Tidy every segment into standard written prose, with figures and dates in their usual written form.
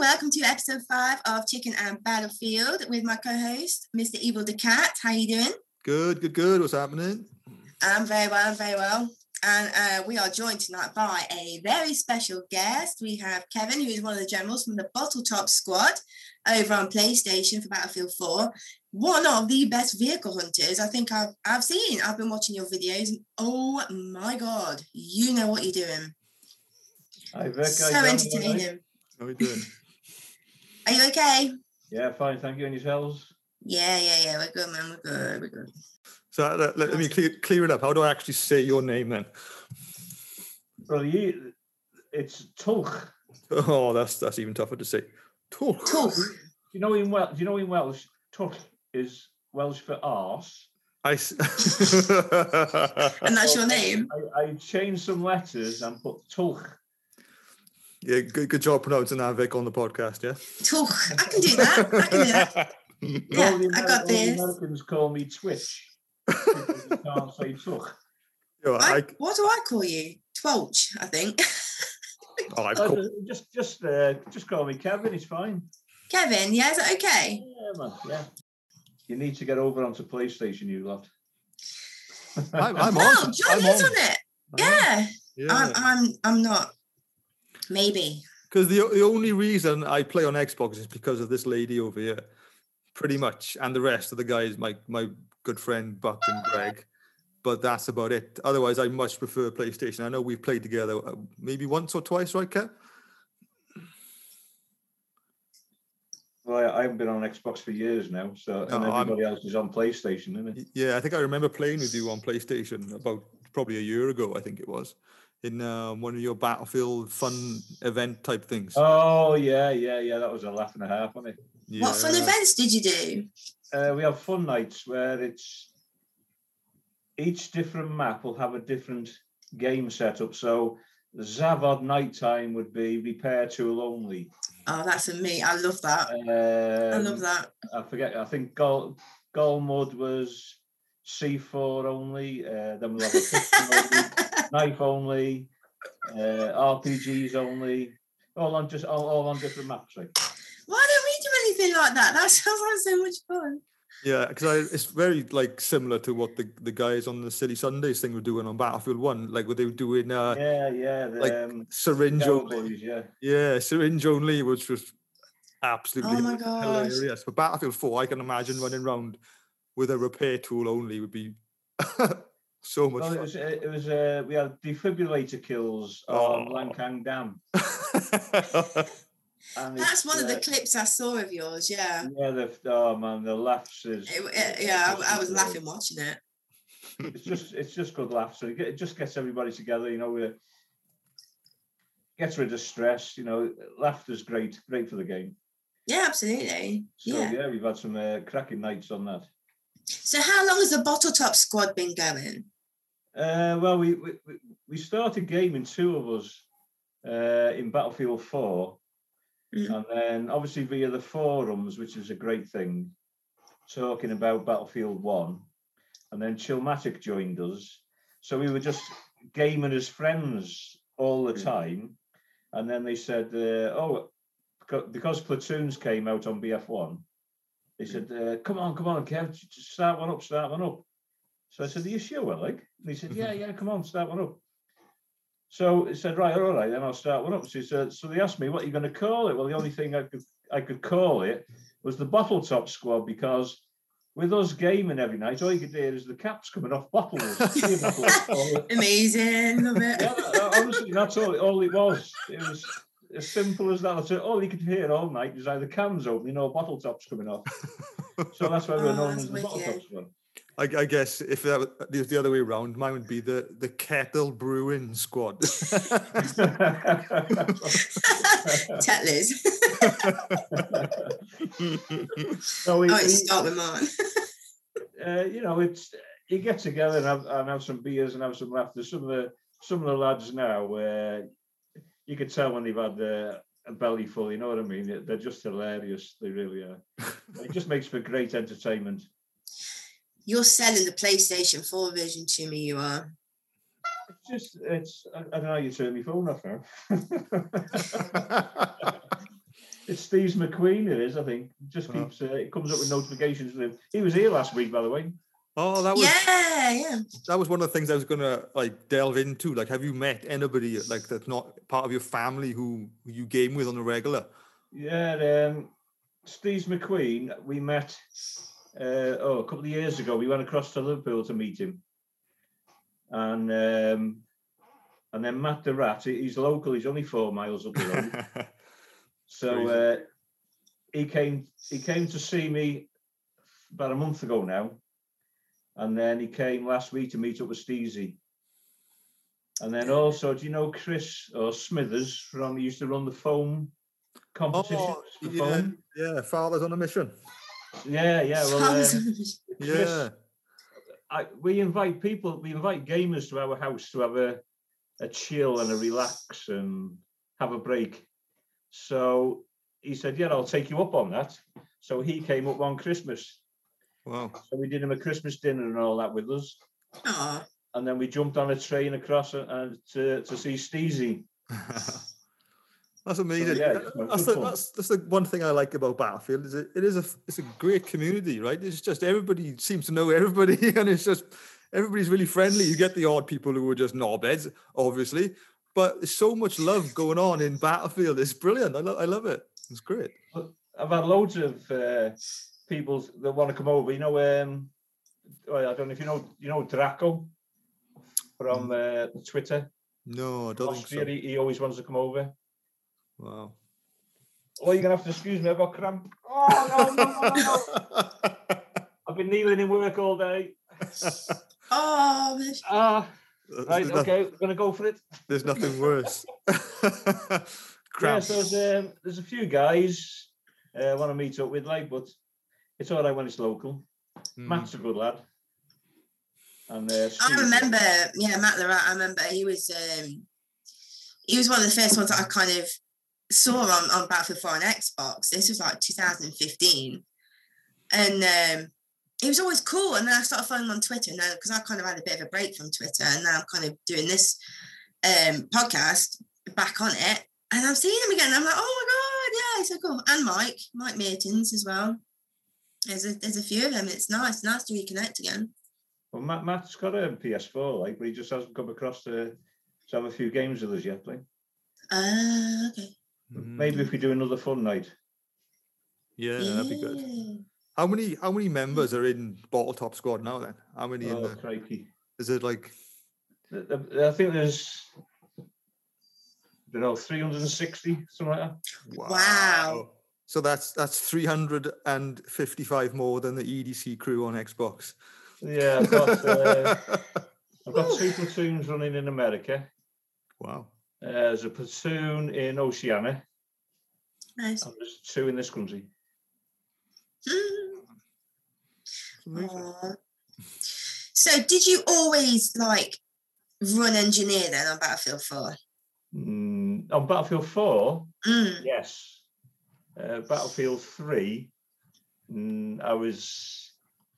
welcome to episode 5 of Chicken and Battlefield with my co-host, Mr. Evil the Cat. How you doing? Good. What's happening? I'm very well. And we are joined tonight by a very special guest. We have Kevin, who is one of the generals from the Bottle Top Squad over on PlayStation for Battlefield 4. One of the best vehicle hunters I think I've seen. I've been watching your videos, and oh my God, you know what you're doing. Hi, Vic. So entertaining. How are you doing? Are you okay? Yeah, fine. Thank you. And yourselves? Yeah. We're good, man. We're good. So let me clear it up. How do I actually say your name then? Well, it's Tulch. Oh, that's even tougher to say. Tulch. Tulch. Do you know in Welsh, Tulch is Welsh for arse. And that's your name? I changed some letters and put Tulch. Yeah, good job pronouncing that, Vic, on the podcast, yeah? Tulch. I can do that. Yeah, I got this. All the Americans call me Twitch. Because you can't say Tulch. What do I call you? Twelch, I think. Just call me Kevin, it's fine. Kevin, yeah, is that okay? Yeah, man, yeah. You need to get over onto PlayStation, you lot. I'm on. Oh, John is on it. Yeah. I'm not. Maybe. Because the only reason I play on Xbox is because of this lady over here, pretty much, and the rest of the guys, my good friend Buck and Greg. But that's about it. Otherwise, I much prefer PlayStation. I know we've played together maybe once or twice, right, Kev? Well, I haven't been on Xbox for years now, and everybody else is on PlayStation, isn't it? Yeah, I think I remember playing with you on PlayStation about probably a year ago, I think it was, in one of your Battlefield fun event type things. Oh, yeah. That was a laugh and a half, wasn't it? Yeah. What fun events did you do? We have fun nights where each different map will have a different game setup. So Zavod nighttime would be repair tool only. Oh, that's me. I love that. I love that. I forget. I think Golmud was C4 only. Then we'll have a pistol only, knife only, RPGs only. All on different maps. Like. Why don't we do anything like that? That sounds like so much fun. Yeah, because it's very similar to what the guys on the Silly Sundays thing were doing on Battlefield 1, like what they were doing. Syringe only. Yeah, syringe only, which was absolutely hilarious. But Battlefield 4, I can imagine running around with a repair tool only would be so much fun. It was we had defibrillator kills on Lancang Dam. And that's one of the clips I saw of yours, yeah. Yeah, the laughs is... I was laughing watching it. It's just good laughs. So it just gets everybody together, gets rid of stress, laughter's great for the game. Yeah, absolutely. So yeah we've had some cracking nights on that. So how long has the Bottle Top Squad been going? Well, we started gaming, two of us, in Battlefield 4. Mm-hmm. And then obviously via the forums, which is a great thing, talking about Battlefield 1. And then Chillmatic joined us. So we were just gaming as friends all the time. And then they said, because Platoons came out on BF1, they said, come on, Kev, just start one up. So I said, are you sure, like? And he said, yeah, come on, start one up. So he said, right, all right, then I'll start one up. So they asked me, what are you going to call it? Well, the only thing I could call it was the Bottle Top Squad, because with us gaming every night, all you could hear is the caps coming off bottles. Amazing, love it. Yeah, honestly, that's all it was. It was as simple as that. So all you could hear all night is either cans opening or bottle tops coming off. So that's why we're known as the Bottle Top Squad. I guess if that was the other way around, mine would be the Kettle Brewing Squad. Tetlers. Start with mine. You get together and have some beers and have some laughter. Some of the lads now, where you could tell when they've had a belly full. You know what I mean? They're just hilarious. They really are. It just makes for great entertainment. You're selling the PlayStation 4 version to me, you are. I don't know how you turn my phone off now. It's Steve McQueen, it is, I think. Just keeps, it comes up with notifications for him. He was here last week, by the way. Oh, that was yeah. That was one of the things I was gonna like delve into. Like, have you met anybody like that's not part of your family who you game with on a regular? Yeah, Steve McQueen, we met a couple of years ago. We went across to Liverpool to meet him. And then Matt the Rat, he's local, he's only 4 miles up the road. So he came to see me about a month ago now. And then he came last week to meet up with Steezy. And then also, do you know Chris or Smithers he used to run the foam competitions? Yeah, Fathers on a Mission. Yeah. Well, we invite gamers to our house to have a chill and a relax and have a break. So he said, yeah, I'll take you up on that. So he came up on Christmas. Wow. So we did him a Christmas dinner and all that with us. Aww. And then we jumped on a train across to see Steezy. That's amazing. So, that's the one thing I like about Battlefield is it's a great community, right? It's just everybody seems to know everybody, and it's just everybody's really friendly. You get the odd people who are just knobheads, obviously, but there's so much love going on in Battlefield. It's brilliant. I love it. It's great. I've had loads of people that want to come over. You know, I don't know if you know Draco from Twitter. No, I don't think so. He always wants to come over. Wow. Oh, you're gonna have to excuse me. I've got cramp. Oh no. I've been kneeling in work all day. Right. Okay, we're gonna go for it. There's nothing worse. Yeah, so there's a few guys I want to meet up with, but it's all right when it's local. Matt's a good lad. And I remember, Matt the Rat. I remember he was one of the first ones that I kind of saw on Battlefield 4 on Xbox. This was like 2015, and he was always cool. And then I started following him on Twitter now because I kind of had a bit of a break from Twitter, and now I'm kind of doing this podcast back on it, and I'm seeing him again. And I'm like, oh my god, yeah, he's so cool. And Mike Mertens as well. There's a few of them. It's nice to reconnect again. Well, Matt's got a PS4, but he just hasn't come across to have a few games with us yet, okay. Maybe if we do another fun night. Yeah, that'd be good. How many members are in Bottle Top Squad now then? How many in the crikey. Is it like I think there's 360, something like that. Wow. So that's 355 more than the EDC crew on Xbox. Yeah, I've got 2 platoons running in America. Wow. There's a platoon in Oceania. Nice. And there's 2 in this country. So did you always run engineer then on Battlefield 4? On Battlefield 4, yes. Battlefield 3, I was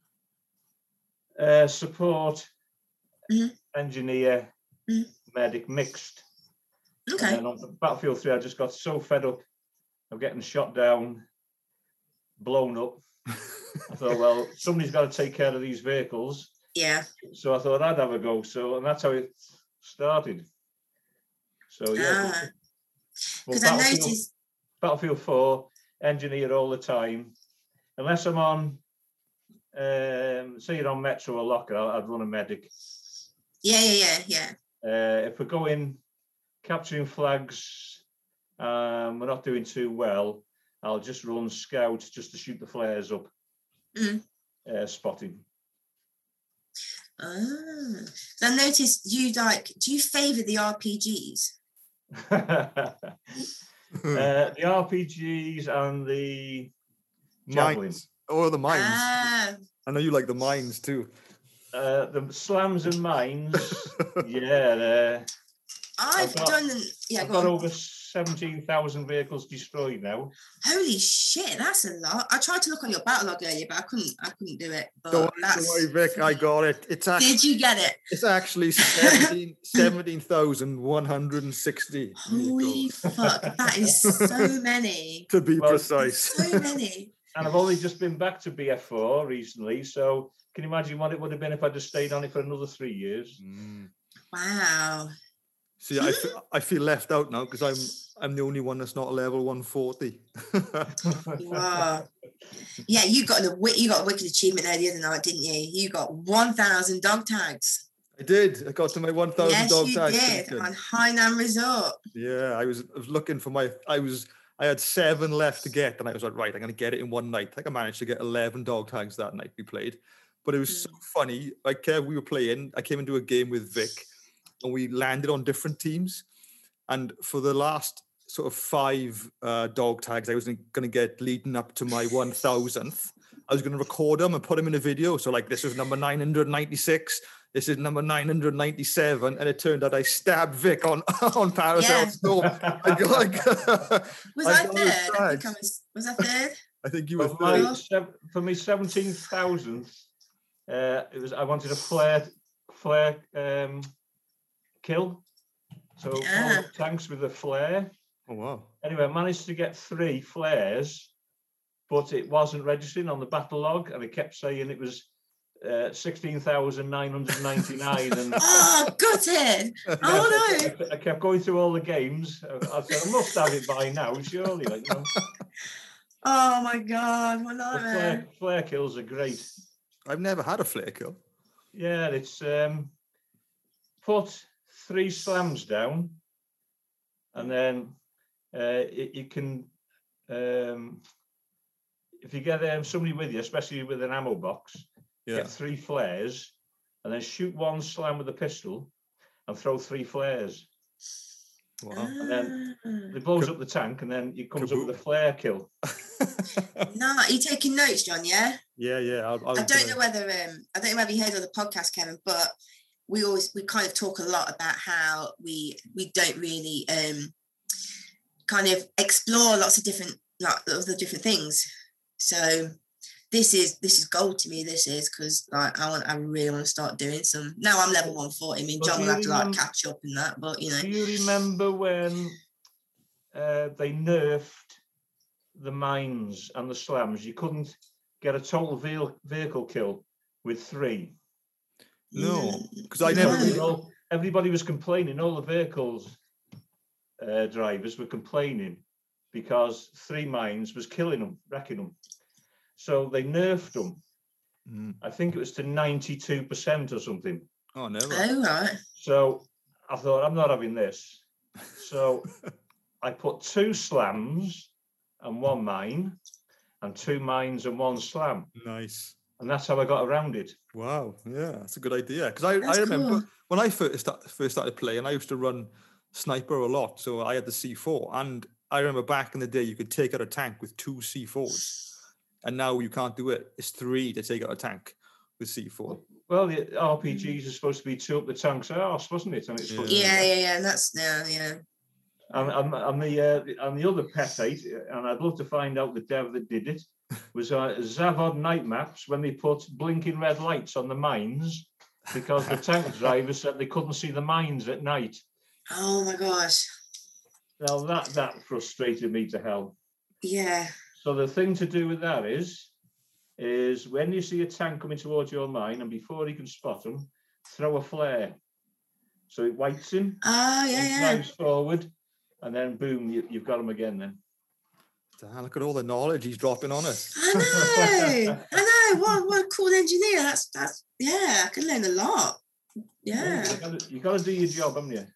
support, engineer, medic mixed. Okay. And then on Battlefield 3, I just got so fed up of getting shot down, blown up. I thought, well, somebody's got to take care of these vehicles. Yeah. So I thought I'd have a go. And that's how it started. So yeah. Because I noticed Battlefield 4, engineer all the time. Unless I'm on, say you're on Metro or Locker, I'd run a medic. Yeah. If we're going capturing flags, we're not doing too well, I'll just run scout just to shoot the flares up. Spotting. So I noticed you do you favour the RPGs? The RPGs and the javelins. Or the mines. I know you like the mines too. The slams and mines. Yeah. I've got over 17,000 vehicles destroyed now. Holy shit, that's a lot. I tried to look on your battle log earlier, but I couldn't do it. But Don't worry, Vic, I got it. It's actually, did you get it? It's actually 17,160. Holy fuck, that is so many. To be precise. So many. And I've only just been back to BF4 recently, so can you imagine what it would have been if I'd just stayed on it for another 3 years? Wow. See, I feel left out now because I'm the only one that's not level 140. Wow. Yeah, you got a wicked achievement there the other night, didn't you? You got 1,000 dog tags. I did. I got to my 1,000 dog tags. Yes, you did, on Hainan Resort. Yeah, I was looking for I had 7 left to get, and I was like, right, I'm going to get it in one night. I think I managed to get 11 dog tags that night we played. But it was so funny. Like, we were playing. I came into a game with Vic, and we landed on different teams. And for the last sort of 5 dog tags I was going to get leading up to my 1,000th, I was going to record them and put them in a video. So, like, this is number 996. This is number 997, and it turned out I stabbed Vic on Paracel Storm. Was I third? Was I third? I think you were third. For me, 17,000th, it was. I wanted a flare kill. So tanks with a flare. Oh wow! Anyway, I managed to get 3 flares, but it wasn't registering on the battle log, and it kept saying it was 16,999. And got it! Oh no! I kept going through all the games. I said, I must have it by now, surely. Like, you know. Oh my god! What nightmare! Flare kills are great. I've never had a flare kill. Yeah, it's put 3 slams down, and then you can, if you get somebody with you, especially with an ammo box, get 3 flares, and then shoot 1 slam with a pistol, and throw 3 flares. Wow! And then it blows up the tank, and then it comes up with a flare kill. No, are you taking notes, John? Yeah. Yeah. I don't know whether you heard of the podcast, Kevin, but we kind of talk a lot about how we don't really kind of explore lots of different things. So this is gold to me. This is because like I really want to start doing some. Now I'm level 140. I mean, John will have to like catch up in that, but you know. Do you remember when they nerfed the mines and the slams? You couldn't get a total vehicle kill with 3. No, because I never. Everybody was complaining. All the vehicles drivers were complaining because 3 mines was killing them, wrecking them. So they nerfed them. I think it was to 92% or something. Oh, never. Oh, right. So I thought, I'm not having this. So I put 2 slams and 1 mine, and 2 mines and 1 slam. Nice. And that's how I got around it. Wow. Yeah, that's a good idea. Because I remember when I first started playing, I used to run sniper a lot. So I had the C4. And I remember back in the day, you could take out a tank with 2 C4s. And now you can't do it. It's 3 to take out a tank with C4. Well, the RPGs are supposed to be 2 up the tank's arse, wasn't it? And it's yeah. That's yeah. And the other pet hate, and I'd love to find out the dev that did it, was Zavod night maps when they put blinking red lights on the mines because the tank drivers said they couldn't see the mines at night. Oh my gosh. Now that frustrated me to hell. Yeah. So the thing to do with that is when you see a tank coming towards your mine, and before he can spot him, throw a flare. So it wipes him. Oh, yeah. Drives forward, and then boom, you've got him again then. Damn, look at all the knowledge he's dropping on us. I know. What a cool engineer. That's yeah, I can learn a lot. Yeah. You got to do your job, haven't you?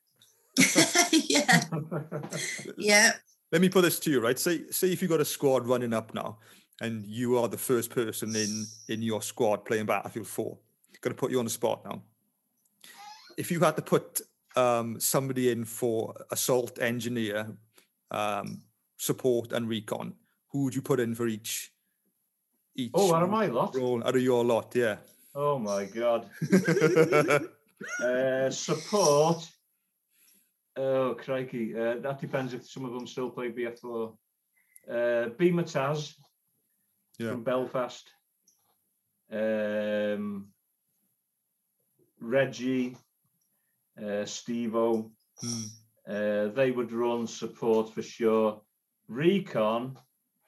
Yeah. Let me put this to you, right? Say if you got a squad running up now, and you are the first person in your squad playing Battlefield 4. Got to put you on the spot now. If you had to put somebody in for assault, engineer, support, and recon, who would you put in for each? Out of my lot? Role, out of your lot, yeah. Oh my God. Support. Oh, crikey. That depends if some of them still play BF4. B. Mataz from Belfast. Reggie, Steve-O. They would run support for sure. Recon,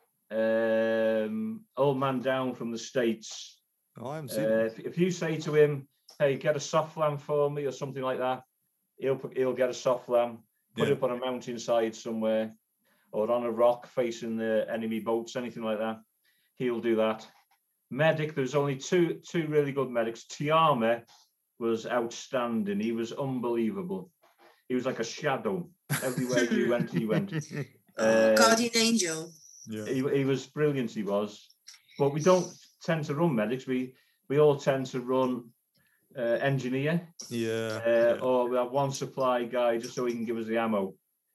old man down from the States. Oh, I haven't seen him. If you say to him, hey, get a soft lamb for me or something like that, he'll get a soft lamb, put it up on a mountainside somewhere or on a rock facing the enemy boats, anything like that. He'll do that. Medic, there's only two really good medics. Tiame was outstanding. He was unbelievable. He was like a shadow. Everywhere you went, he went. Guardian angel. Yeah. He was brilliant, he was. But we don't tend to run medics. We all tend to run engineer. Or we have one supply guy just so he can give us the ammo.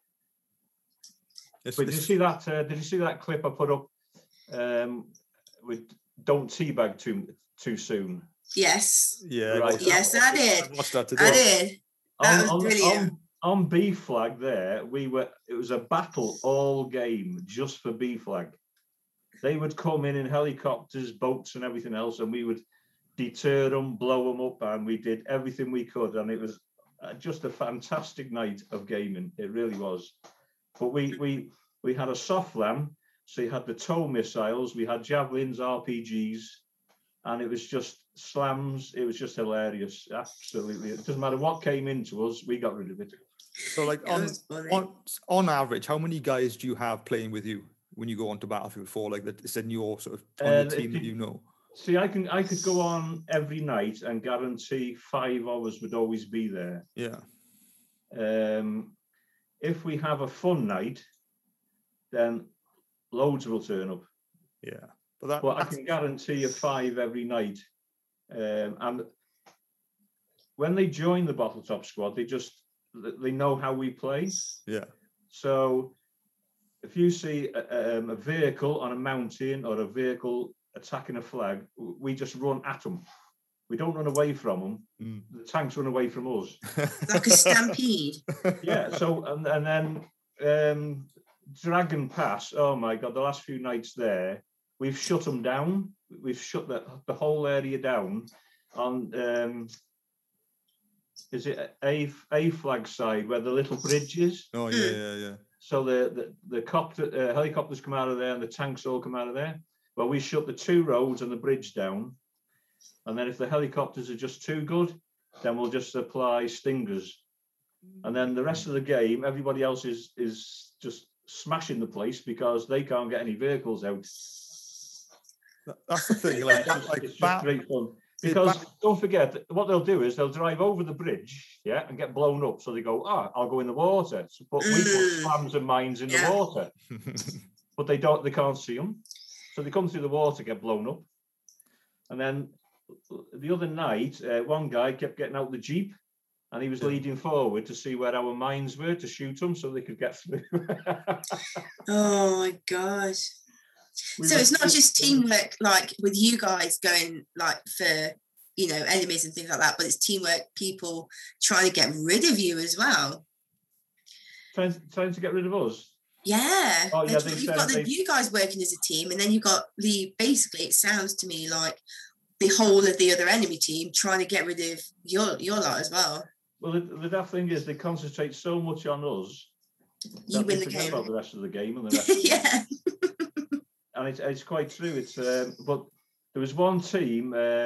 But did you see that? Did you see that clip I put up with "Don't teabag too soon"? Yes. Yeah. Right. Yes, I did. I watched that today. I did. That was brilliant. On B flag there, it was a battle all game just for B flag. They would come in helicopters, boats and everything else, and we would deter them, blow them up, and we did everything we could. And it was just a fantastic night of gaming. It really was. But we had a soft lamb, so you had the tow missiles, we had javelins, RPGs, and it was just slams. It was just hilarious. Absolutely. It doesn't matter what came into us, we got rid of it. So like on average, how many guys do you have playing with you when you go on to Battlefield 4? Like that is in your sort of on the team that you know? See, I could go on every night and guarantee 5 hours would always be there. Yeah. If we have a fun night, then loads will turn up. Yeah. But I can guarantee you 5 every night. And when they join the Bottle Top squad, they know how we play. Yeah. So if you see a vehicle on a mountain or a vehicle attacking a flag, we just run at them. We don't run away from them. The tanks run away from us. Like a stampede. Yeah. So and then Dragon Pass. Oh my God! The last few nights there, we've shut them down. We've shut the whole area down on. Is it A flag side where the little bridge is? Oh yeah. So the helicopters come out of there and the tanks all come out of there. Well, we shut the 2 roads and the bridge down, and then if the helicopters are just too good, then we'll just apply stingers, and then the rest of the game, everybody else is just smashing the place because they can't get any vehicles out. That's the thing. Like it's just great fun. Because don't forget, what they'll do is they'll drive over the bridge, and get blown up. So they go, I'll go in the water. But we put slams and mines in the water. But they can't see them. So they come through the water, get blown up. And then the other night, one guy kept getting out the Jeep and he was leading forward to see where our mines were to shoot them so they could get through. Oh my gosh. So it's not just teamwork, like with you guys going like for, enemies and things like that, but it's teamwork, people trying to get rid of you as well. Trying to get rid of us? Yeah. Oh, yeah, you've got you guys working as a team, and then you've got basically it sounds to me like the whole of the other enemy team trying to get rid of your lot as well. Well, the daft thing is they concentrate so much on us. You win the game. About the rest of the game and the rest of the yeah. And it's quite true. It's but there was one team.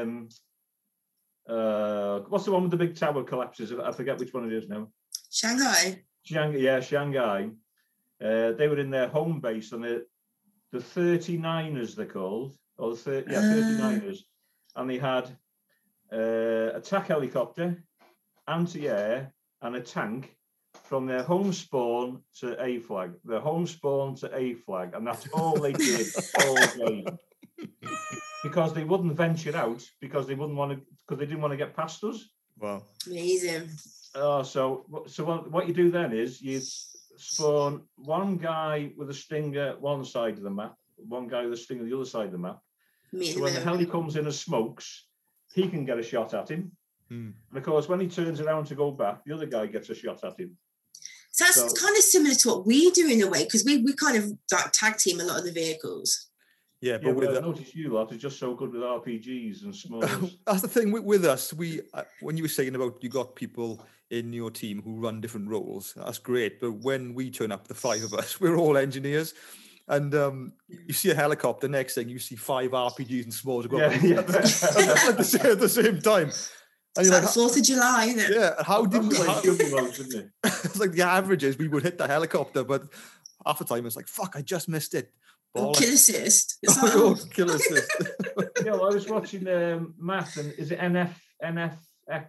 What's the one with the big tower collapses? I forget which one it is now. Shanghai. Shanghai. They were in their home base, and the 39ers they're called, or the 39ers, and they had attack helicopter, anti-air, and a tank from their home spawn to A flag. Their home spawn to A flag, and that's all they did all day. Because they wouldn't venture out because they didn't want to get past us. Wow. Amazing. So what you do then is you spawn one guy with a stinger one side of the map, one guy with a stinger the other side of the map. So when the heli comes in and smokes, he can get a shot at him. And of course, when he turns around to go back, the other guy gets a shot at him. So that's kind of similar to what we do in a way, because we kind of like tag team a lot of the vehicles. Yeah, but I noticed you lot are just so good with RPGs and s'mores. That's the thing with us. We when you were saying about you got people in your team who run different roles, that's great. But when we turn up, the 5 of us, we're all engineers. And you see a helicopter, next thing you see 5 RPGs and s'mores at the same time. And It's you're like 4th of July, isn't it? Yeah, Isn't it? It's like the average is we would hit the helicopter, but half the time it's like, fuck, I just missed it. Or kill assist. It's like, kill assist. Yeah, well, I was watching Matt, and is it NFX?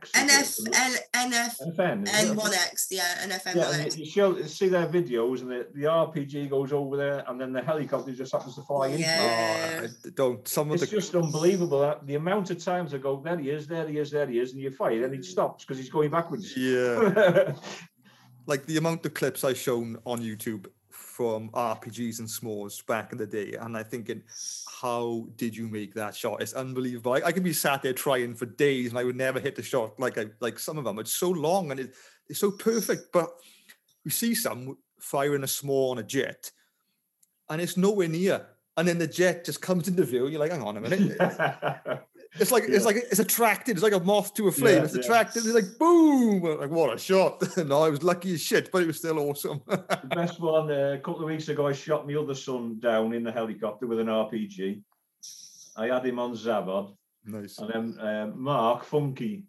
NFN 1X, yeah, NFN 1X. You see their videos, and the RPG goes over there, and then the helicopter just happens to fly into it. It's just unbelievable. The amount of times I go, there he is, and you fire, and he stops because he's going backwards. Yeah. Like the amount of clips I've shown on YouTube from RPGs and s'mores back in the day, and I'm thinking, how did you make that shot? It's unbelievable. I can be sat there trying for days and I would never hit the shot like some of them. It's so long and it's so perfect, but you see some firing a s'more on a jet and it's nowhere near, and then the jet just comes into view and you're like, hang on a minute. It's like it's attracted. It's like a moth to a flame. It's attracted. It's like boom! Like what a shot! No, I was lucky as shit, but it was still awesome. The best one a couple of weeks ago, I shot my other son down in the helicopter with an RPG. I had him on Zavod. Nice. And then Mark Funky,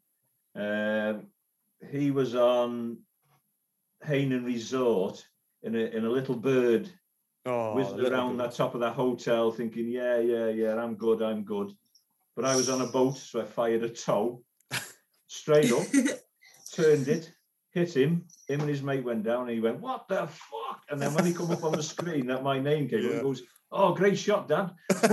he was on Hainan Resort in a little bird, whizzing around the top of that hotel, thinking, yeah, I'm good. But I was on a boat, so I fired a tow straight up, turned it, hit him. Him and his mate went down, and he went, "What the fuck?" And then when he come up on the screen, that my name came up, he goes, "Oh, great shot, Dad."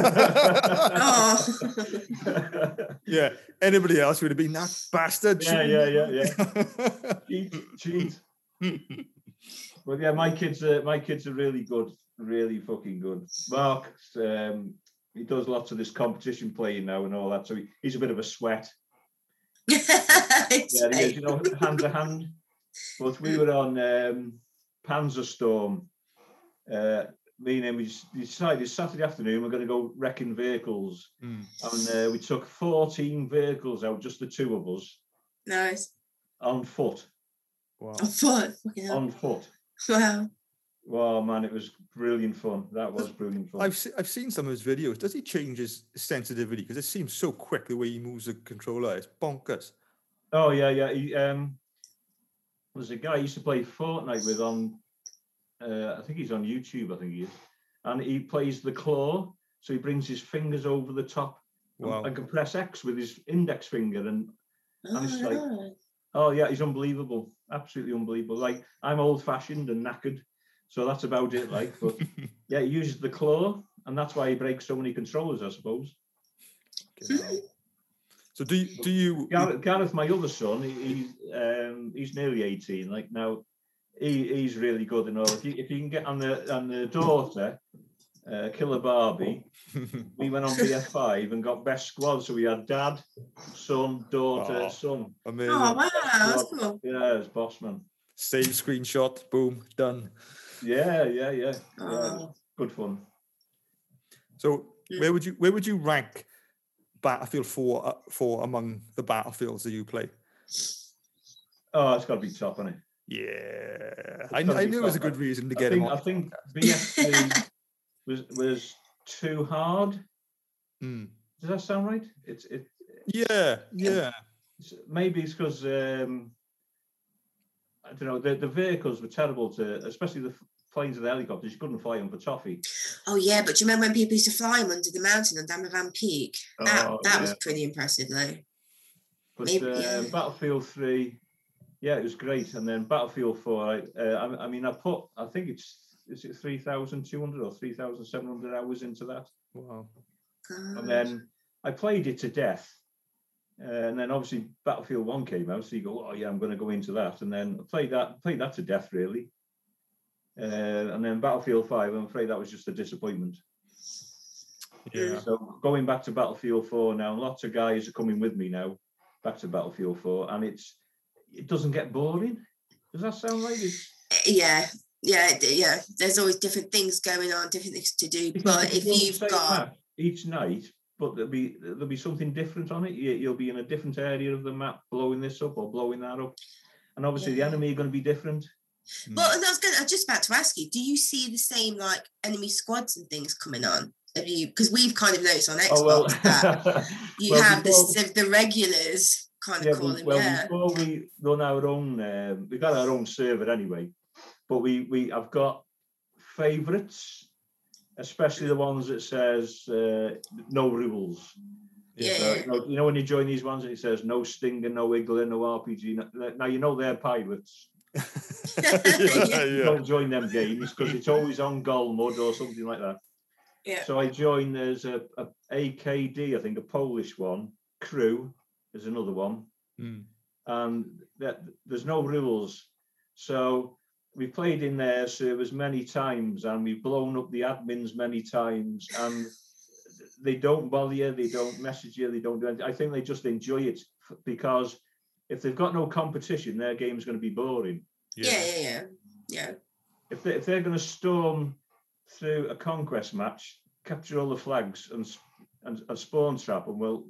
Yeah, anybody else would have been that bastard. Yeah. Cheat. But yeah, my kids are really good, really fucking good. Mark, he does lots of this competition playing now and all that, so he's a bit of a sweat. He is, hand to hand. But we were on Panzerstorm. Me and him, we decided Saturday afternoon we're going to go wrecking vehicles. And we took 14 vehicles out, just the 2 of us. Nice. On foot. Wow. On foot? On foot. Wow. Wow, man, it was brilliant fun. That was brilliant fun. I've seen some of his videos. Does he change his sensitivity? Because it seems so quick the way he moves the controller. It's bonkers. Oh, yeah. He, there's a guy I used to play Fortnite with on, I think he's on YouTube, I think he is. And he plays the claw. So he brings his fingers over the top and can press X with his index finger. And it's like, oh, yeah, he's unbelievable. Absolutely unbelievable. Like, I'm old-fashioned and knackered. So that's about it, like. But yeah, he uses the claw, and that's why he breaks so many controllers, I suppose. So do you? Gareth, my other son, he's nearly 18. Like now, he's really good and all. If you can get on the daughter, Killer Barbie, we went on BF5 and got best squad. So we had dad, son, daughter, son. Amazing. Oh wow, that's cool. Yeah, it's boss man. Save screenshot, boom, done. Yeah. It was good fun. So where would you rank Battlefield 4 among the battlefields that you play? Oh, it's got to be top, isn't it? Yeah, I knew it was a good reason to get him on. I think BF3 was too hard. Does that sound right? Yeah. Maybe it's because I don't know, the vehicles were terrible especially the planes and the helicopters. You couldn't fly them for toffee. Oh yeah, but do you remember when people used to fly them under the mountain on Damavand Peak? That was pretty impressive, though. But Battlefield 3, yeah, it was great. And then Battlefield 4, I think is it 3,200 or 3,700 hours into that. Wow. God. And then I played it to death. And then obviously Battlefield 1 came out, so you go, oh yeah, I'm going to go into that. And then played that to death, really. And then Battlefield 5, I'm afraid that was just a disappointment. Yeah. So going back to Battlefield 4 now, lots of guys are coming with me now, back to Battlefield 4, and it doesn't get boring. Does that sound right? Yeah. There's always different things going on, different things to do. But if you've got each night, but there'll be something different on it. You'll be in a different area of the map, blowing this up or blowing that up, and obviously the enemy are going to be different. Well, and I was just about to ask you, do you see the same like enemy squads and things coming on? Have you? Because we've kind of noticed on Xbox that you have the regulars kind of calling. Before we run our own, we've got our own server anyway, but I've got favourites, especially the ones that says no rules. Yeah. You know when you join these ones and it says no Stinger, no Iggler, no RPG. Now you know they're pirates. Don't join them games because it's always on Goal Mud or something like that. Yeah. So I joined. There's a AKD, I think, a Polish one. Crew is another one, and there's no rules. So we played in their servers many times, and we've blown up the admins many times, and they don't bother you, they don't message you, they don't do anything. I think they just enjoy it because if they've got no competition, their game's going to be boring. Yeah. If they're going to storm through a conquest match, capture all the flags and spawn trap them, well,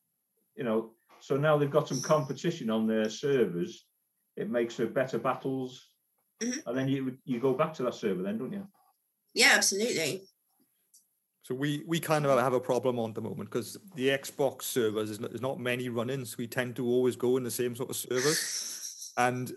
so now they've got some competition on their servers. It makes for better battles, and then you go back to that server, then, don't you? Yeah, absolutely. So we kind of have a problem on the moment because the Xbox servers, there's not many run-ins. We tend to always go in the same sort of servers, and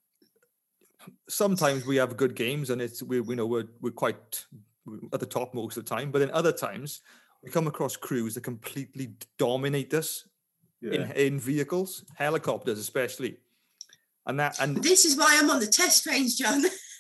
sometimes we have good games, and we're quite at the top most of the time. But then other times we come across crews that completely dominate us in vehicles, helicopters especially, and this is why I'm on the test range, John.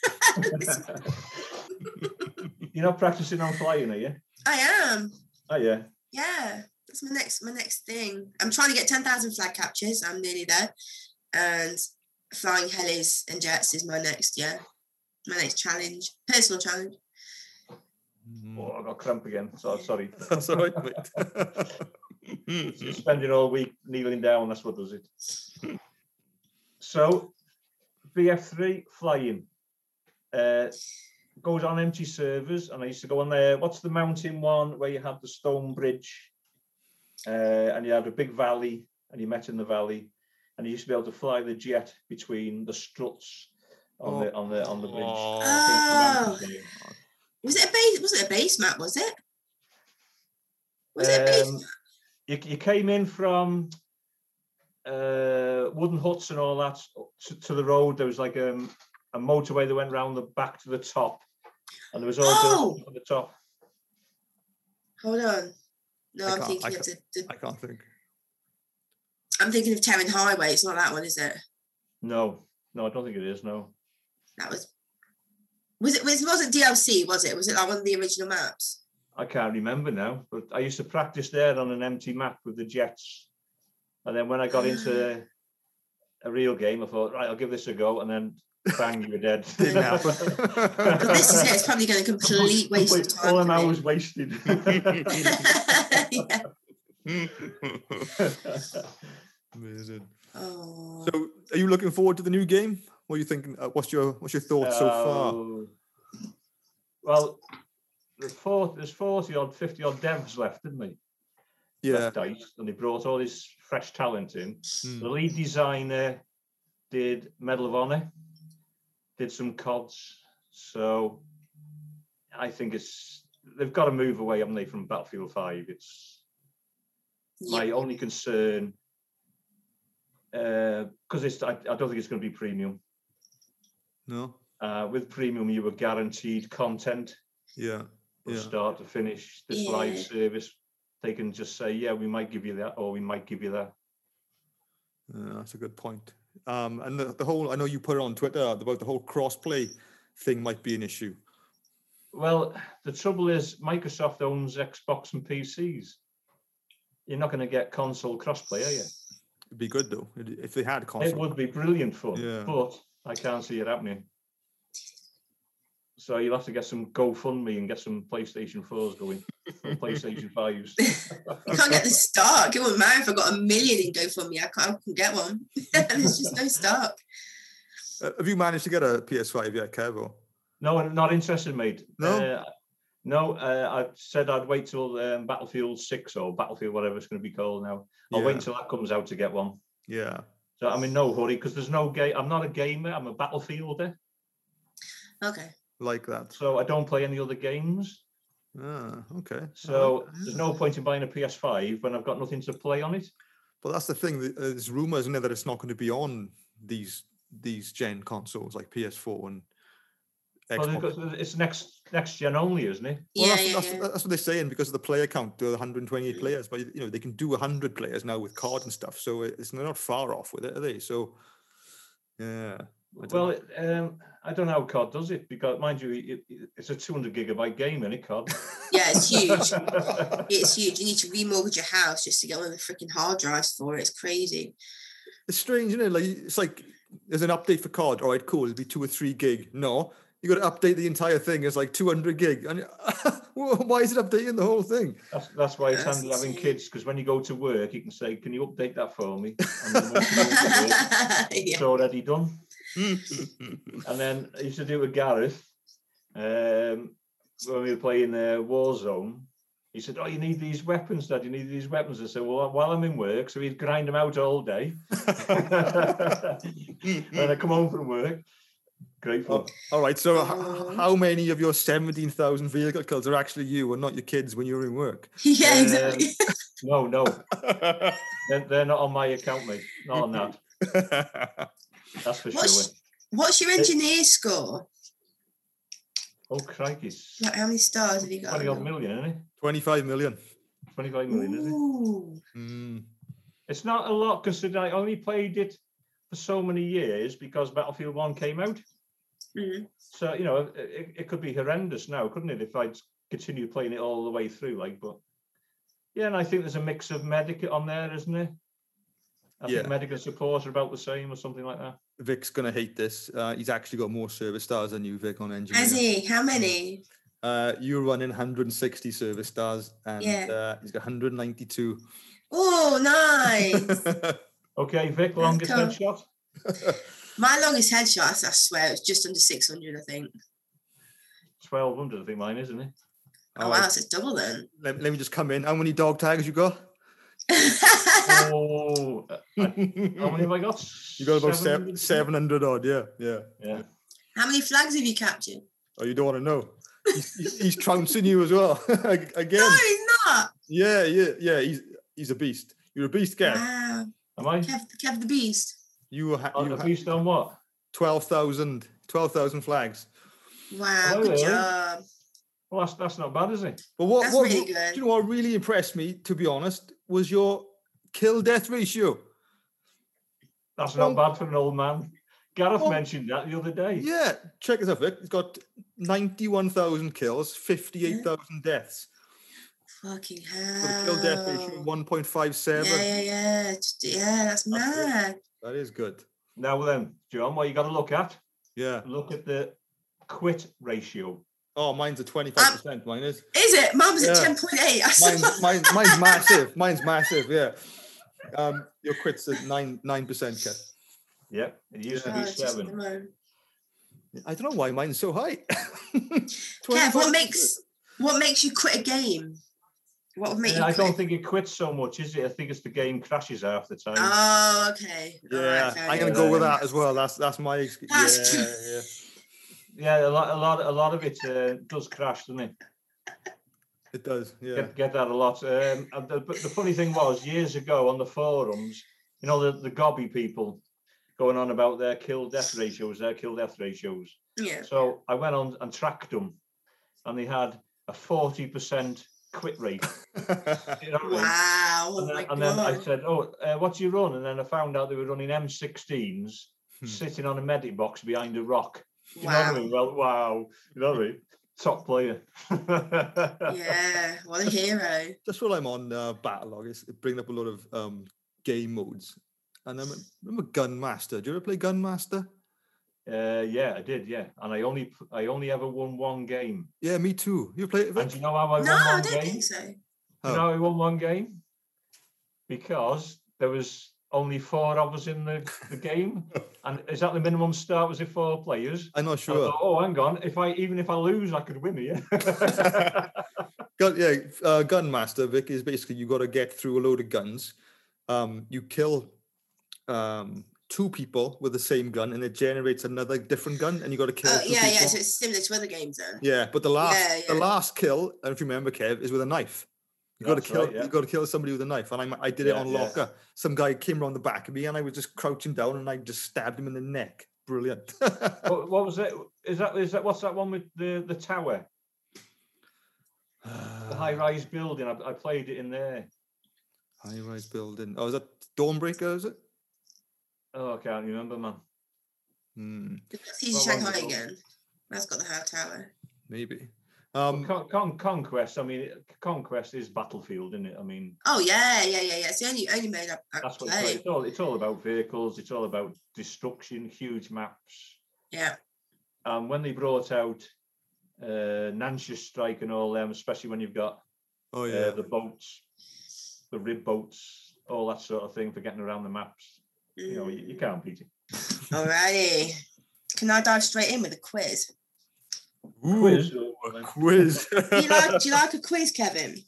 You're not practicing on flying, are you? I am. Oh yeah. Yeah, that's my next thing. I'm trying to get 10,000 flag captures. I'm nearly there, and flying helis and jets is my next challenge, personal challenge. Oh, I got cramp again. So sorry. That's all right, mate. Spending all week kneeling down. That's what does it. So, BF3 flying. Goes on empty servers, and I used to go on there. What's the mountain one where you had the stone bridge, and you had a big valley, and you met in the valley, and you used to be able to fly the jet between the struts on the bridge. Oh. Was it a base map? Was it? Was it a base map? You came in from wooden huts and all that to the road. There was like a motorway that went round the back to the top, and there was all built on the top. Hold on. No, I can't think. I'm thinking of Terran Highway. It's not that one, is it? No, I don't think it is. No. That was it wasn't DLC, was it? Was it like one of the original maps? I can't remember now, but I used to practice there on an empty map with the jets. And then when I got into a real game, I thought, right, I'll give this a go, and then bang, you were dead. Didn't happen. But this is it. It's probably going to complete waste of time. All an hour's wasted. Amazing. Oh. So, are you looking forward to the new game? What are you thinking? What's your thoughts so far? Well, there's 40 odd, 50 odd devs left, didn't they? Yeah. DICE, and they brought all this fresh talent in. The lead designer did Medal of Honor, did some CODs. So I think they've got to move away, haven't they, from Battlefield 5? It's my only concern, because I don't think it's going to be premium. No. With premium, you were guaranteed content. Yeah. From start to finish. This live service, they can just say, yeah, we might give you that, or we might give you that. That's a good point. And the whole, I know you put it on Twitter about the whole crossplay thing might be an issue. Well, the trouble is Microsoft owns Xbox and PCs. You're not going to get console crossplay, are you? It'd be good though if they had console. It would be brilliant fun, but I can't see it happening. So you'll have to get some GoFundMe and get some PlayStation 4s going, or PlayStation 5s. You can't get the stock. It wouldn't matter if I got 1 million in GoFundMe. I can't get one. There's just no stock. Have you managed to get a PS5 yet, Kev? Or? No, I'm not interested, mate. No? No, I said I'd wait till Battlefield 6 or Battlefield, whatever it's going to be called now. I'll wait until that comes out to get one. Yeah. So I'm in no hurry because there's no game. I'm not a gamer. I'm a Battlefielder. Okay. Like that. So I don't play any other games. Ah, okay. So there's no point in buying a PS5 when I've got nothing to play on it. But that's the thing. There's rumors, isn't there, that it's not going to be on these gen consoles like PS4 and Xbox. Well, it's next gen only, isn't it? Well, that's what they're saying because of the player count, the 128 players. But they can do 100 players now with COD and stuff, so they're not far off with it, are they? So, yeah. I don't know how COD does it because, mind you, it's a 200 gigabyte game, isn't it, COD? Yeah, it's huge. It's huge. You need to remortgage your house just to get one of the freaking hard drives for it. It's crazy. It's strange, isn't it? It's like there's an update for COD. All right, cool. It'll be 2 or 3 gig. No. You got to update the entire thing. It's like 200 gig. And why is it updating the whole thing? That's why it's handy having kids, because when you go to work, you can say, "Can you update that for me?" And it's already done. And then I used to do it with Gareth when we were playing Warzone. He said, "Oh, you need these weapons, Dad. You need these weapons." I said, "Well, while I'm in work," so he'd grind them out all day. And I come home from work. Great fun. All right. So, how many of your 17,000 vehicle kills are actually you and not your kids when you're in work? Yeah, exactly. No, they're not on my account, mate. Not on that. That's for sure. What's your engineer score? Oh, crikey! Like, how many stars have you got? 20 odd million, isn't it? 25 million. 25 million, isn't it? It's not a lot considering I only played it for so many years because Battlefield 1 came out. So, it could be horrendous now, couldn't it, if I'd continued playing it all the way through, but yeah, and I think there's a mix of medic on there, isn't there? I think medic and support are about the same or something like that. Vic's going to hate this. He's actually got more service stars than you, Vic, on engineer. Has he? How many? You're running 160 service stars and he's got 192. Oh, nice. Okay, Vic, longest headshot? My longest headshot, I swear, it's just under 600, I think. 1,200, I think mine is, isn't it? Oh, wow, so it's double then. Let me just come in. How many dog tags you got? How many have I got? You got about 700 odd, yeah. How many flags have you captured? Oh, you don't want to know. He's trouncing you as well. Again. No, he's not. Yeah. He's a beast. You're a beast, Kev. Wow. Am I? Kev the beast. You beast on what? 12,000 flags. Wow, good job. Well, that's not bad, is it? But that's really good. Do you know what really impressed me, to be honest, was your kill-death ratio. That's not bad for an old man. Gareth mentioned that the other day. Yeah, check this out, Vic. He's got 91,000 kills, 58,000 deaths. Fucking hell. With a kill-death ratio of 1.57. Yeah, that's mad. That is good. Now then, John, what you got to look at? Yeah. Look at the quit ratio. Oh, mine's at 25%. Mine is. Is it? Mine's at 10.8. Mine's massive. Mine's massive. Yeah. Your quit's at 9%, Kev. Yeah, it used to be 7. I don't know why mine's so high. Kev, what makes you quit a game? What would make you quit? I don't think it quits so much, is it? I think it's the game crashes half the time. Oh, okay. Yeah, I'm gonna go with that as well. That's my excuse. Yeah, a lot of it does crash, doesn't it? It does. Yeah. Get that a lot. But the funny thing was, years ago on the forums, the gobby people going on about their kill-death ratios. Yeah. So I went on and tracked them, and they had a 40% quit rate. Wow. And then I said, what do you run? And then I found out they were running M16s sitting on a medic box behind a rock. You know what I mean? Well, wow. You know what I mean? Top player. Yeah, what a hero. Just while I'm on Battlelog, it's bringing up a lot of game modes. And I'm a Gun Master. Do you ever play Gun Master? Yeah, I did, yeah. And I only ever won one game. Yeah, me too. You play it, Vic? And do you know how I won one game? No, I don't think so. You know how I won one game? Because there was only 4 of us in the game, and is that the minimum start? Was it 4 players? I'm not I sure. thought, oh, hang on. Even if I lose, I could win here. Gun Master, Vic, is basically you got to get through a load of guns. You kill 2 people with the same gun, and it generates another different gun, and you got to kill 2 people. So it's similar to other games then. Yeah, but the last kill, and if you remember, Kev, is with a knife. You got to kill somebody with a knife, and I did it on Locker. Some guy came around the back of me, and I was just crouching down, and I just stabbed him in the neck. Brilliant. What was it? Is that what's that one with the tower? The high-rise building. I played it in there. High-rise building. Oh, is that Dawnbreaker? Is it? Oh, I can't remember, man. Shanghai again. That's got the high tower. Maybe. Conquest. I mean, Conquest is Battlefield, isn't it? I mean. Oh yeah. It's the only mode I that's what play. It's all about vehicles. It's all about destruction, huge maps. Yeah. When they brought out Nancy Strike and all them, especially when you've got the boats, the rib boats, all that sort of thing for getting around the maps. You know, you can't beat it. Alrighty. Can I dive straight in with a quiz? Quiz. Do you like a quiz, Kevin?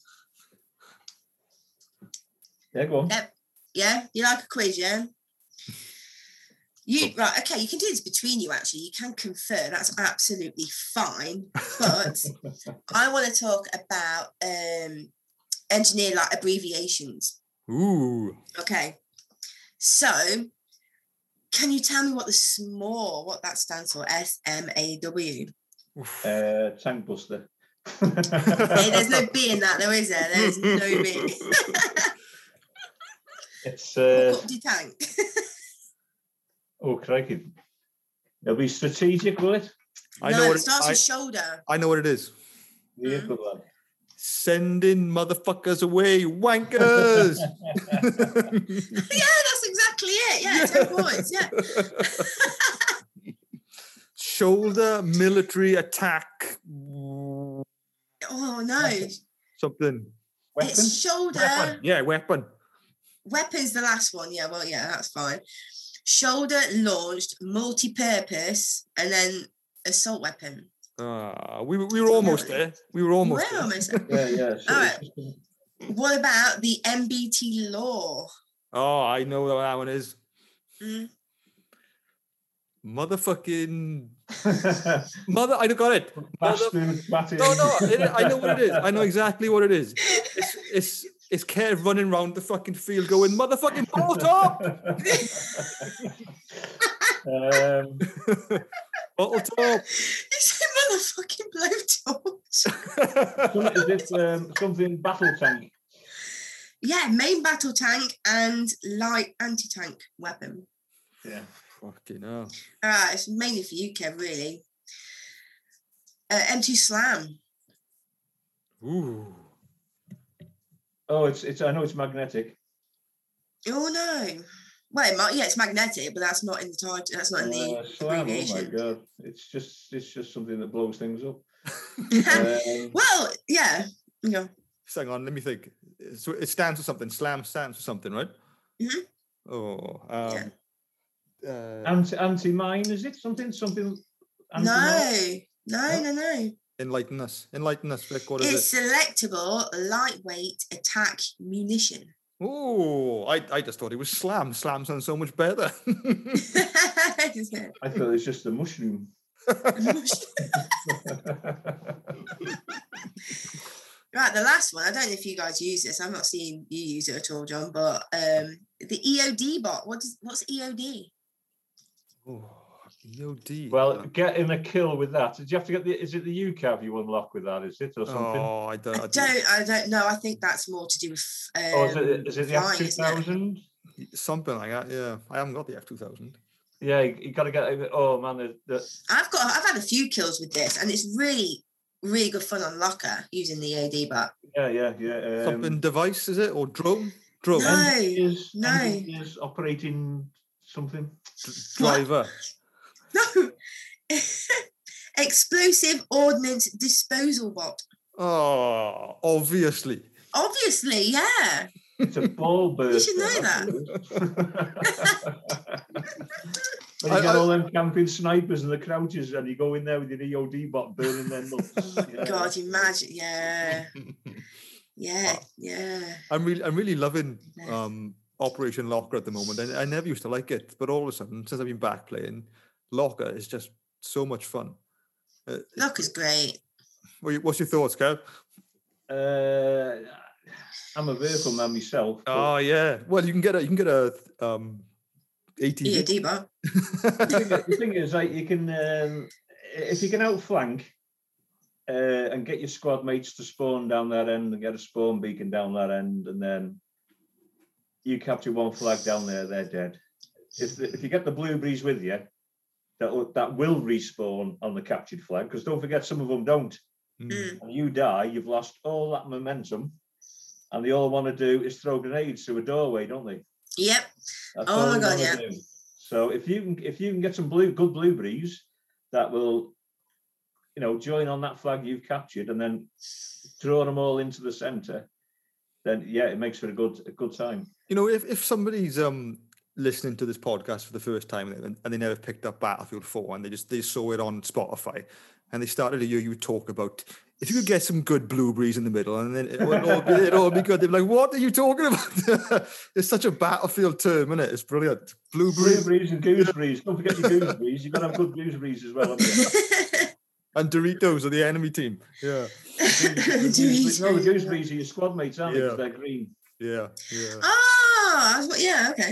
Yeah, go on. Yeah, you like a quiz, yeah? Right, okay, you can do this between you, actually. You can confer, that's absolutely fine. But I want to talk about engineer abbreviations. Ooh. Okay. So, can you tell me what that stands for? SMAW. Tank Buster. Hey, there's no B in that, though, is there? There's no B. It's tank. Oh, crikey! It'll be strategic, will it? It starts with shoulder. I know what it is. Yeah, good lad. Sending motherfuckers away, wankers. Yeah, that's exactly it. Yeah, 10 points. Yeah. Shoulder military attack. Oh no. Something. Weapon? It's shoulder. Weapon. Yeah, weapon. Weapon's the last one. Yeah, well, yeah, that's fine. Shoulder launched, multi-purpose, and then assault weapon. We were almost there. We were almost there. Yeah. All right. What about the MBT law? Oh, I know what that one is. Motherfucking I got it. No, I know what it is. I know exactly what it is. It's Kev running around the fucking field going, motherfucking bolt up! Bottle top. You said motherfucking blowtorch. Is it something battle tank? Yeah, main battle tank and light anti-tank weapon. Yeah. Fucking hell. All right, it's mainly for you, Kev, really. M2 Slam. Ooh. Oh, it's. I know it's magnetic. Oh no. Well, it's magnetic, but that's not in the title. That's not in the Slam, abbreviation. oh my god! It's just something that blows things up. Well, yeah. Hang on, let me think. So it stands for something. Slam stands for something, right? Mm-hmm. Oh. Anti-mine, is it something? No. Enlighten us, Rick. What is It's selectable lightweight attack munition. Oh, I just thought it was slam. Slam sounds so much better. I thought it was just a mushroom. Right, the last one. I don't know if you guys use this. I've not seen you use it at all, John. But the EOD bot. What's EOD? Oh, EOD. Well, getting a kill with that. Did you have to get is it the UCAV you unlock with that? Is it or something? Oh, I don't know. I think that's more to do with. Is it the F2000? Something like that. Yeah, I haven't got the F2000. Yeah, you got to get. Oh man, I've had a few kills with this, and it's really, really good fun on Locker using the EOD bot. Yeah. Something device, is it, or drone? No. Engineers operating something. Driver. No. Explosive ordnance disposal bot. Oh, obviously. Obviously, yeah. It's a ball burst. You should know that. When you get all them camping snipers and the crouches, and you go in there with your EOD bot burning their nuts. Oh my God, imagine, yeah. I'm really loving Operation Locker at the moment. I never used to like it, but all of a sudden, since I've been back playing, Locker is just so much fun. Locker's great. What's your thoughts, Kev? I'm a vehicle man myself. Oh yeah. Well, you can get a ATV. EOD bot. The thing is, like, you can if you can outflank and get your squad mates to spawn down that end and get a spawn beacon down that end, and then you capture one flag down there, they're dead. If you get the blueberries with you, that will respawn on the captured flag, because don't forget, some of them don't. And you die, you've lost all that momentum, and they all want to do is throw grenades through a doorway, don't they? Yep. That's oh my God, yeah. Do. So if you can get some good blueberries that will, join on that flag you've captured, and then draw them all into the centre, then it makes for a good time. If somebody's listening to this podcast for the first time and they never picked up Battlefield 4 and they saw it on Spotify and they started to hear you talk about if you could get some good blueberries in the middle and then it'd all be good, they'd be like, what are you talking about? It's such a Battlefield term, isn't it? It's brilliant. Blueberries and gooseberries. Don't forget your gooseberries. You've got to have good gooseberries as well, haven't you? And Doritos are the enemy team. Yeah. The gooseberries are your squad mates, aren't they? Because they're green. Yeah. Yeah, okay.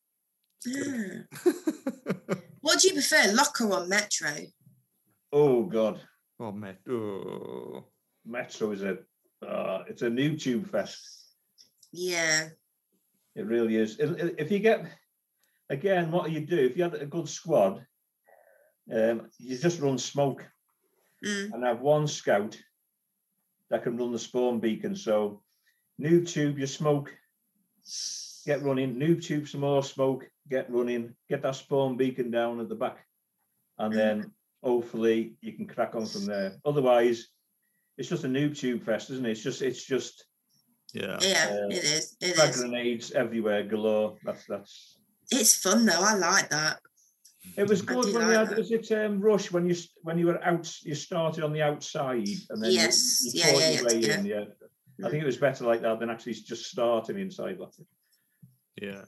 Yeah. What do you prefer, Locker or Metro? Oh God. Oh, Metro. Metro is it's a new tube fest. Yeah. It really is. If you get, again, what do you do? If you had a good squad, you just run smoke and have one scout that can run the spawn beacon. So new tube, you smoke, get running, new tube, some more smoke, get running, get that spawn beacon down at the back, and then hopefully you can crack on from there. Otherwise, it's just a noob tube fest, isn't it? It's just it is. Grenades everywhere galore. That's. It's fun though. I like that. It was good when we had. Was it Rush when you were out? You started on the outside and then you fought your way in. Yeah. I think it was better like that than actually just starting inside. Like it.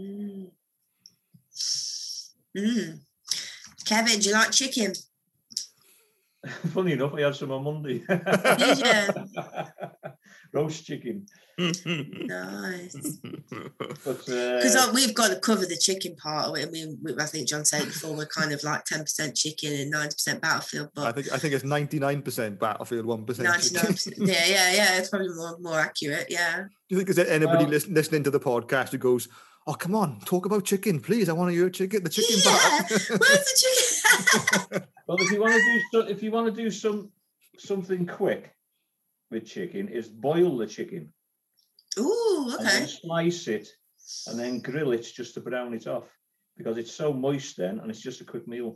Yeah. Kevin, do you like chicken? Funny enough, I had some on Monday. Did you? Roast chicken. Nice. Because we've got to cover the chicken part of it. I mean, I think John said before, we're kind of like 10% chicken and 90% Battlefield. But I think it's 99% Battlefield, 1% 99%. chicken. Yeah. It's probably more accurate. Yeah. Do you think there's anybody listening to the podcast who goes, "Oh, come on, talk about chicken, please. I want to hear chicken. The chicken part." Where's the chicken? Well, if you want to do something quick with chicken, is boil the chicken. Ooh, okay. And then slice it and then grill it just to brown it off, because it's so moist then, and it's just a quick meal.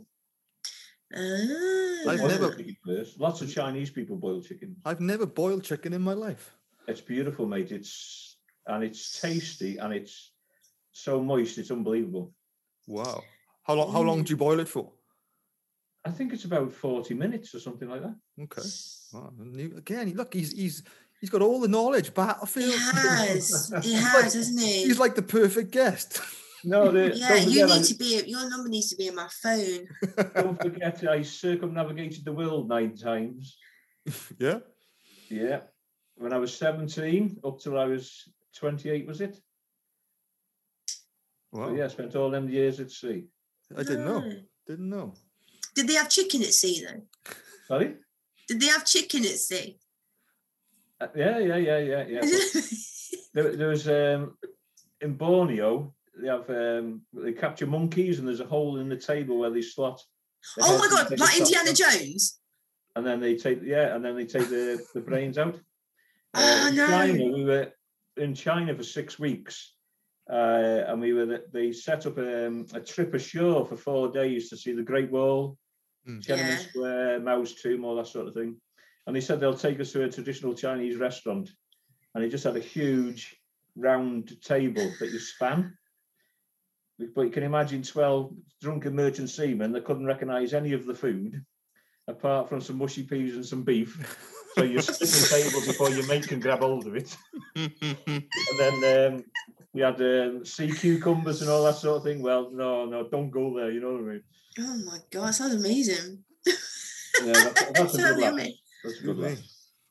Lots of Chinese people boil chicken. I've never boiled chicken in my life. It's beautiful, mate. It's tasty, and it's so moist. It's unbelievable. Wow. How long do you boil it for? I think it's about 40 minutes or something like that. Okay. Wow. Again, look, he's got all the knowledge. Battlefield. He has, hasn't he? He's like the perfect guest. No, your number needs to be in my phone. Don't forget, I circumnavigated the world 9 times. Yeah? Yeah. When I was 17, up till I was 28, was it? Wow. So, yeah, I spent all them years at sea. I didn't know. Did they have chicken at sea, though? Sorry? Did they have chicken at sea? Yeah. there was, in Borneo, they capture monkeys, and there's a hole in the table where they slot. Oh my God, like Indiana Jones? And then they take the brains out. Oh, no. We were in China for 6 weeks. And they set up a trip ashore for 4 days to see the Great Wall, Tiananmen Square, Mao's Tomb, all that sort of thing. And they said they'll take us to a traditional Chinese restaurant. And they just had a huge round table that you span. But you can imagine 12 drunken merchant seamen that couldn't recognise any of the food, apart from some mushy peas and some beef. So you split the table before your mate can grab hold of it. And then we had sea cucumbers and all that sort of thing. Well, no, don't go there. You know what I mean? Oh my God, sounds amazing. Yeah, that's a good laugh. Amazing. That's a good laugh.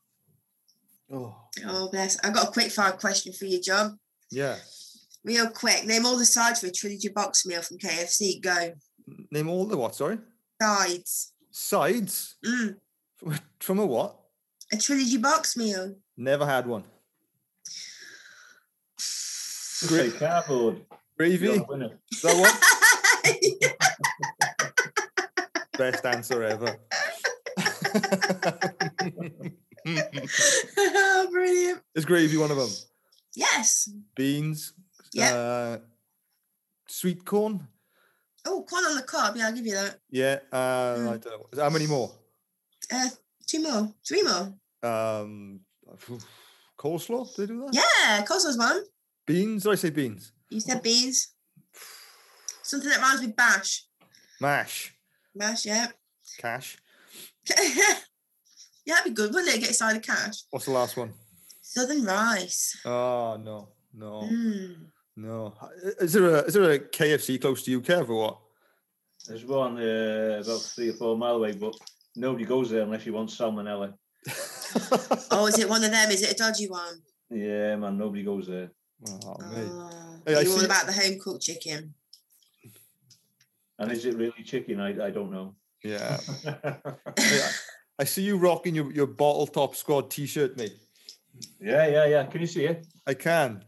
Oh, bless. I've got a quick fire question for you, John. Yeah. Real quick. Name all the sides for a trilogy box meal from KFC. Go. Name all the what, sorry? Sides. Sides? From a what? A trilogy box meal. Never had one. Just say cardboard. Gravy? Is that what? Best answer ever. Oh, brilliant. Is gravy one of them? Yes. Beans? Yeah. Sweet corn? Oh, corn on the cob. Yeah, I'll give you that. Yeah. I don't know. How many more? 2 more. 3 more. Coleslaw? Did they do that? Yeah, coleslaw's one. Beans? Did I say beans? You said beans. Something that rhymes with bash. Mash. Mash, yeah. Cash. Yeah, that'd be good, wouldn't it? Get a side of cash. What's the last one? Southern rice. Oh, no. No. Is there a KFC close to you, Kev, or what? There's one about 3 or 4 miles away, but nobody goes there unless you want salmonella. Oh, is it one of them? Is it a dodgy one? Yeah, man, nobody goes there. Oh, mate. Hey, you all about the home cooked chicken? And is it really chicken? I don't know. Yeah. I see you rocking your Bottle Top Squad t-shirt, mate. Yeah. Can you see it? I can.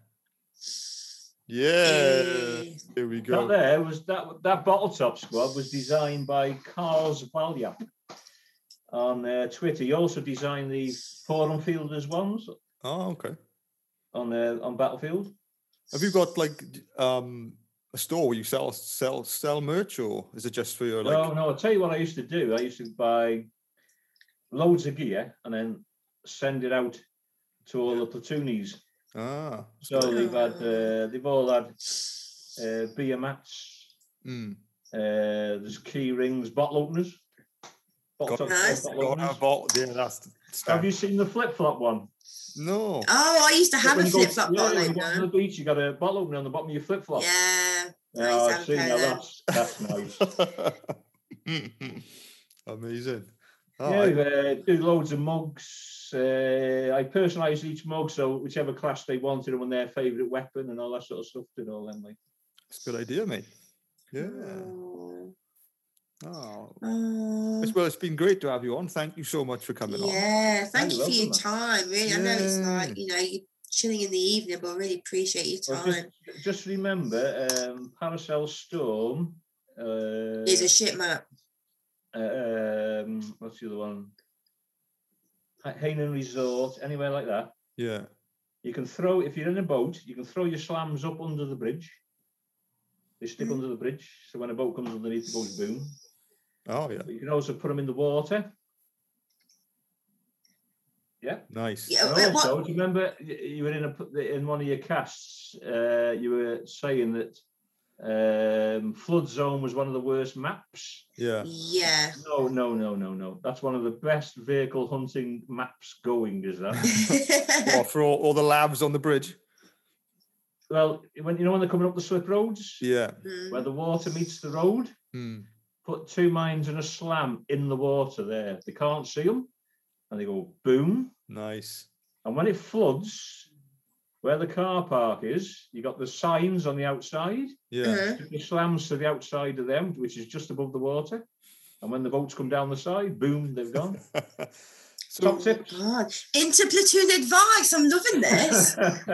Yeah. Here we go. That Bottle Top Squad was designed by Carls Valyap on Twitter. He also designed the Forum Fielders ones. Oh, okay. On Battlefield. Have you got like a store where you sell merch, or is it just for your like? No. I'll tell you what I used to do. I used to buy loads of gear and then send it out to all the platoonies. Ah. So they've all had beer mats. There's key rings, bottle openers. Have you seen the flip flop one? No. Oh, I used to have a flip flop bottle opener. opener. On the beach, you got a bottle opener on the bottom of your flip flop. Yeah. Oh, see, now that's nice. Amazing. Oh, yeah, we do loads of mugs. I personalised each mug, so whichever class they wanted and their favourite weapon and all that sort of stuff. Did all them like. That's a good idea, mate. Yeah. Well, it's been great to have you on. Thank you so much for coming on. Yeah, thank you for your time. Really, I know it's like you're chilling in the evening, but I really appreciate your time. Well, just remember, Paracel Storm is a shit map. What's the other one? Hainan Resort, anywhere like that. Yeah. You can throw, if you're in a boat, you can throw your slams up under the bridge. They stick under the bridge, so when a boat comes underneath, it goes boom. Oh, yeah. But you can also put them in the water. Yeah. Nice. Yeah, and also, do you remember you were in one of your casts, you were saying that Flood Zone was one of the worst maps? Yeah. Yeah. No. That's one of the best vehicle hunting maps going, is that? What, for all the labs on the bridge? Well, when they're coming up the slip roads, yeah, where the water meets the road, put 2 mines and a slam in the water there. They can't see them, and they go boom. Nice. And when it floods, where the car park is, you got the signs on the outside. Yeah. The slams to the outside of them, which is just above the water. And when the boats come down the side, boom, they've gone. Top tips. God. Interplatoon advice. I'm loving this.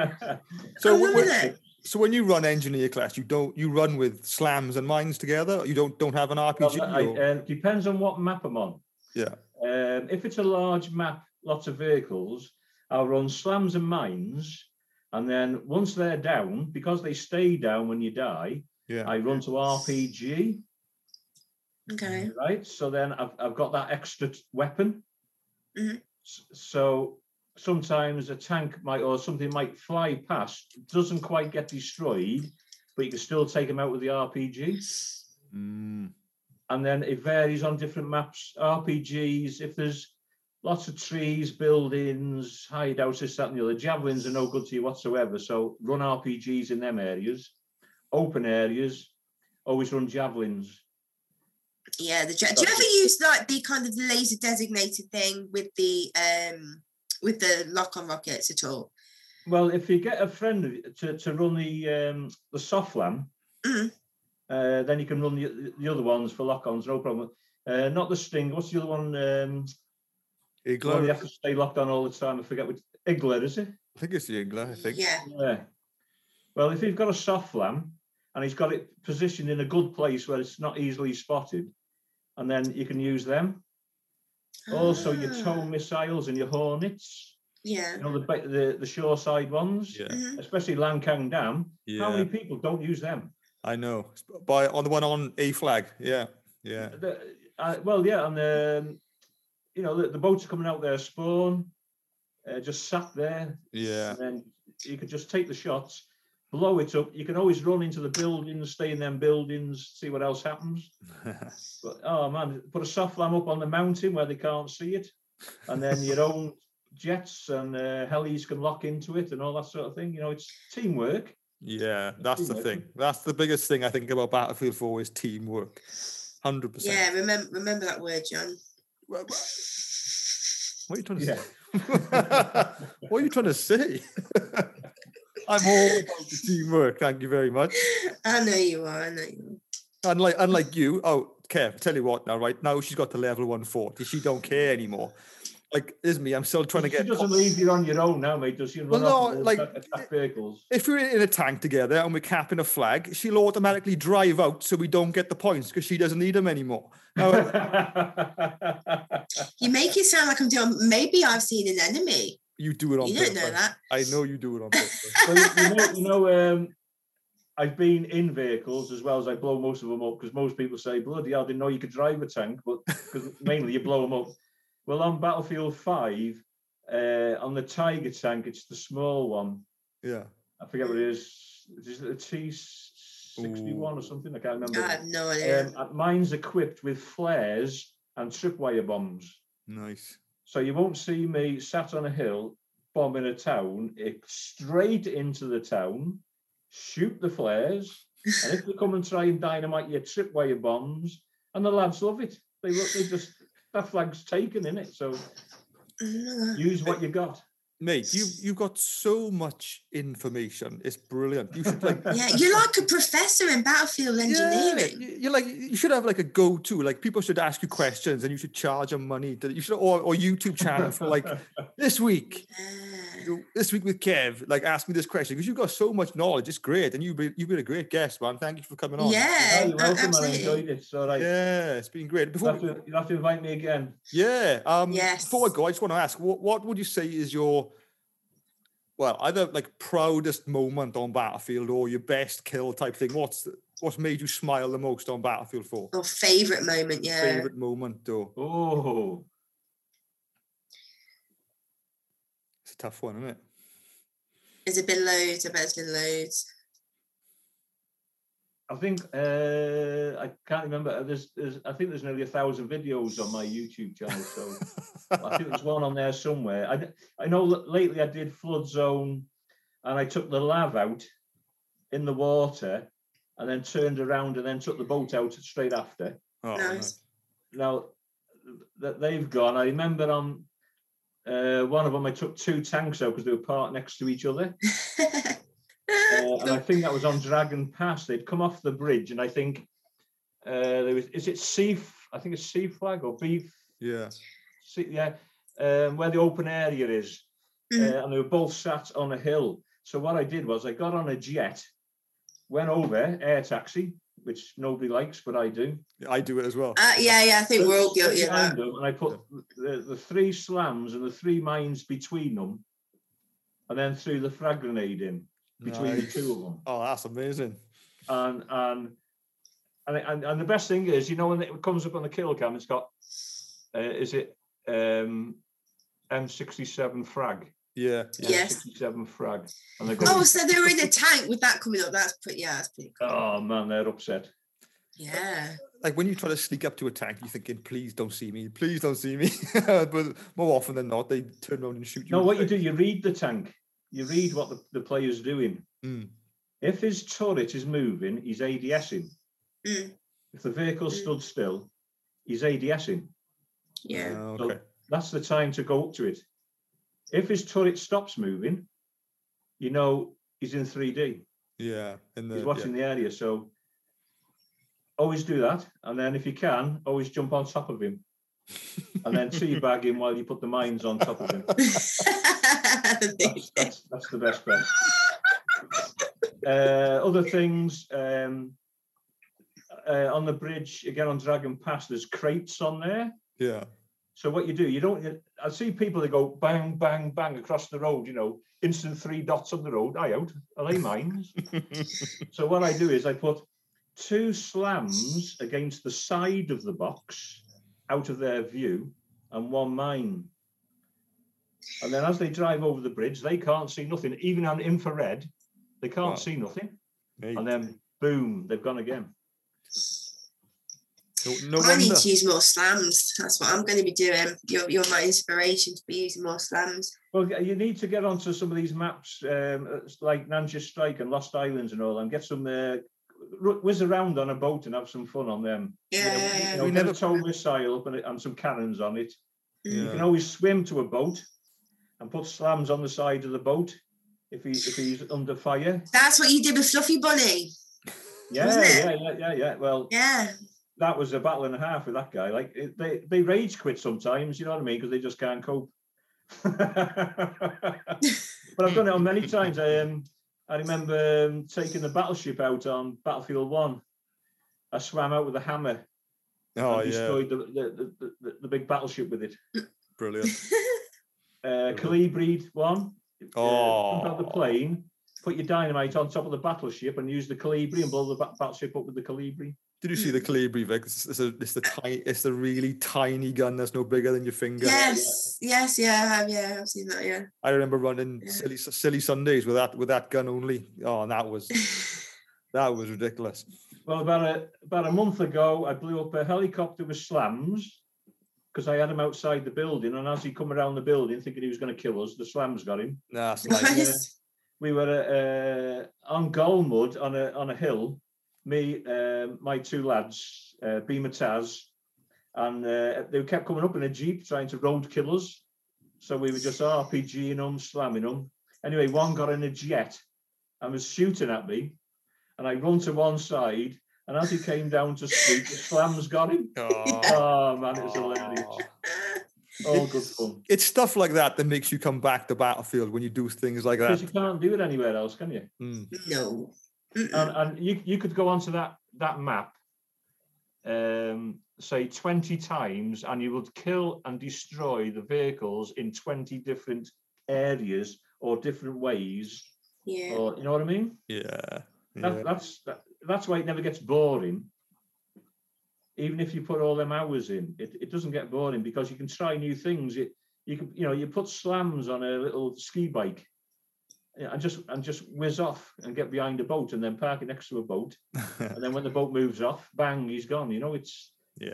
So when you run engineer class, you run with slams and mines together? You don't have an RPG? Well, depends on what map I'm on. Yeah. If it's a large map, lots of vehicles, I'll run slams and mines, and then once they're down, because they stay down when you die, I run to RPG. Okay. Right. So then I've got that extra weapon. Mm-hmm. So sometimes a tank or something might fly past, doesn't quite get destroyed, but you can still take them out with the RPG. Mm. And then it varies on different maps. RPGs, if there's lots of trees, buildings, hideouts, this, that, and the other, javelins are no good to you whatsoever. So run RPGs in them areas. Open areas, always run javelins. Yeah, do you ever use like the kind of laser designated thing with the lock-on rockets at all? Well, if you get a friend to run the Softlam, then you can run the other ones for lock-ons, no problem. Not the Sting. What's the other one? Igla. One you have to stay locked on all the time. I forget which. Igla, is it? I think it's the Igla, I think. Yeah. Well, if you've got a Softlam and he's got it positioned in a good place where it's not easily spotted, and then you can use them. Also, your tow missiles and your Hornets. Yeah. You know, the shoreside ones, especially Lancang Dam. Yeah. How many people don't use them? I know. On the one on A flag, yeah. And you know, the boats are coming out there, spawn, just sat there. Yeah. And then you could just take the shots, blow it up. You can always run into the buildings, stay in them buildings, see what else happens. But oh man, put a Softlam up on the mountain where they can't see it, and then your own jets and helis can lock into it and all that sort of thing. You know, it's teamwork. Yeah, that's the thing. That's the biggest thing I think about Battlefield 4 is teamwork. 100%. Yeah, remember that word, John. What are you trying to say? What are you trying to say? I'm all about the teamwork. Thank you very much. I know you are. Unlike you. Oh, Kev, tell you what now, right? Now she's got to level 140. She don't care anymore. Like, isn't me? I'm still trying to get. She doesn't leave you on your own now, mate. Does she? Well, no, like attack vehicles. If we're in a tank together and we're capping a flag, she'll automatically drive out so we don't get the points because she doesn't need them anymore. You make it sound like I'm doing. Maybe I've seen an enemy. You do it on purpose. You don't know that. I know you do it on purpose. Well, I've been in vehicles as well as I blow most of them up because most people say, bloody hell, I didn't know you could drive a tank, but because mainly you blow them up. Well, on Battlefield 5, on the Tiger tank, it's the small one. Yeah. I forget what it is. Is it a T-61 or something? I can't remember. I have no idea. Mine's equipped with flares and tripwire bombs. Nice. So you won't see me sat on a hill bombing a town. It's straight into the town, shoot the flares, and if they come and try and dynamite your tripwire bombs, and the lads love it. They just... That flag's taken, innit? So use what you got. Mate, you've got so much information. It's brilliant. You should you're like a professor in battlefield engineering. Yeah, you should have like a go-to. Like people should ask you questions and you should charge them money. You should or YouTube channel for like this week. This week with Kev, like ask me this question because you've got so much knowledge. It's great, and you've been a great guest, man. Thank you for coming on. Yeah, you're welcome. I enjoyed it. So yeah, it's been great. You'll have to invite me again. Yeah. Yes. Before I go, I just want to ask, what would you say is your either like proudest moment on Battlefield or your best kill type thing? What's made you smile the most on Battlefield 4? Or favorite moment? Yeah. Favorite moment, though. Oh. It's a tough one, isn't it? Has it been loads? I bet it's been loads. I think I can't remember. I think there's nearly 1,000 videos on my YouTube channel, so I think there's one on there somewhere. I know lately I did Flood Zone, and I took the lav out in the water, and then turned around and then took the boat out straight after. Oh, nice. Now that they've gone, I remember on. One of them, I took 2 tanks out because they were parked next to each other. And I think that was on Dragon Pass. They'd come off the bridge, and I think there was, is it C? I think it's C flag or B? Yeah. Where the open area is. And they were both sat on a hill. So what I did was I got on a jet, went over, air taxi, which nobody likes, but I do. I do it as well. I think we're all guilty of that. And I put the 3 slams and the 3 mines between them, and then threw the frag grenade in between the 2 of them. Oh, that's amazing. And the best thing is, you know, when it comes up on the kill cam, it's got, is it M67 frag. Yeah. Yes. 67 frag. And so they were in a tank with that coming up. That's pretty cool. Oh man, they're upset. Yeah. Like when you try to sneak up to a tank, you're thinking, please don't see me. Please don't see me. But more often than not, they turn around and shoot you. No, what you do, you read the tank. You read what the player's doing. Mm. If his turret is moving, he's ADSing. Mm. If the vehicle stood still, he's ADSing. Yeah. Okay. So that's the time to go up to it. If his turret stops moving, you know he's in 3D. Yeah. He's watching the area. So always do that. And then if you can, always jump on top of him. And then teabag him while you put the mines on top of him. That's the best bet. Other things, on the bridge, again on Dragon Pass, there's crates on there. Yeah. So what you do, I see people that go bang, bang, bang across the road, instant 3 dots on the road. Are they mines? So what I do is I put 2 slams against the side of the box out of their view and 1 mine. And then as they drive over the bridge, they can't see nothing. Even on infrared, they can't see nothing. Mate. And then boom, they've gone again. No I need to use more slams. That's what I'm going to be doing. You're my inspiration to be using more slams. Well, you need to get onto some of these maps, like Nanja Strike and Lost Islands and all, and get some whiz around on a boat and have some fun on them. Yeah. We never tow missile up and some cannons on it. Yeah. You can always swim to a boat and put slams on the side of the boat if he's under fire. That's what you did with Fluffy Bunny. Yeah. Well, yeah. That was a battle and a half with that guy. Like they rage quit sometimes, you know what I mean? Because they just can't cope. But I've done it on many times. I remember taking the battleship out on Battlefield 1. I swam out with a hammer and destroyed the big battleship with it. Brilliant. Calibri 1. Jump out the plane, put your dynamite on top of the battleship and use the Calibri and blow the battleship up with the Calibri. Did you see the Calibri, Vic? It's the really tiny gun that's no bigger than your finger. Yes, I've seen that. Yeah. I remember running silly Sundays with that gun only. Oh, and that was ridiculous. Well, about a month ago, I blew up a helicopter with slams because I had him outside the building, and as he come around the building, thinking he was going to kill us, the slams got him. That's nice. We were on Golmud on a hill. Me, my 2 lads, Beamer Taz, and they kept coming up in a Jeep trying to road kill us. So we were just RPGing them, slamming them. Anyway, one got in a jet and was shooting at me. And I run to one side, and as he came down to speak, the slams got him. Oh man, it was hilarious. All good fun. It's stuff like that makes you come back to Battlefield when you do things like that. Because you can't do it anywhere else, can you? Mm. No. And you could go onto that map, say 20 times, and you would kill and destroy the vehicles in 20 different areas or different ways. Yeah. Or, you know what I mean? Yeah. That's why it never gets boring. Even if you put all them hours in, it doesn't get boring because you can try new things. You put slams on a little ski bike. And just whiz off and get behind a boat and then park it next to a boat. And then when the boat moves off, bang, he's gone. It's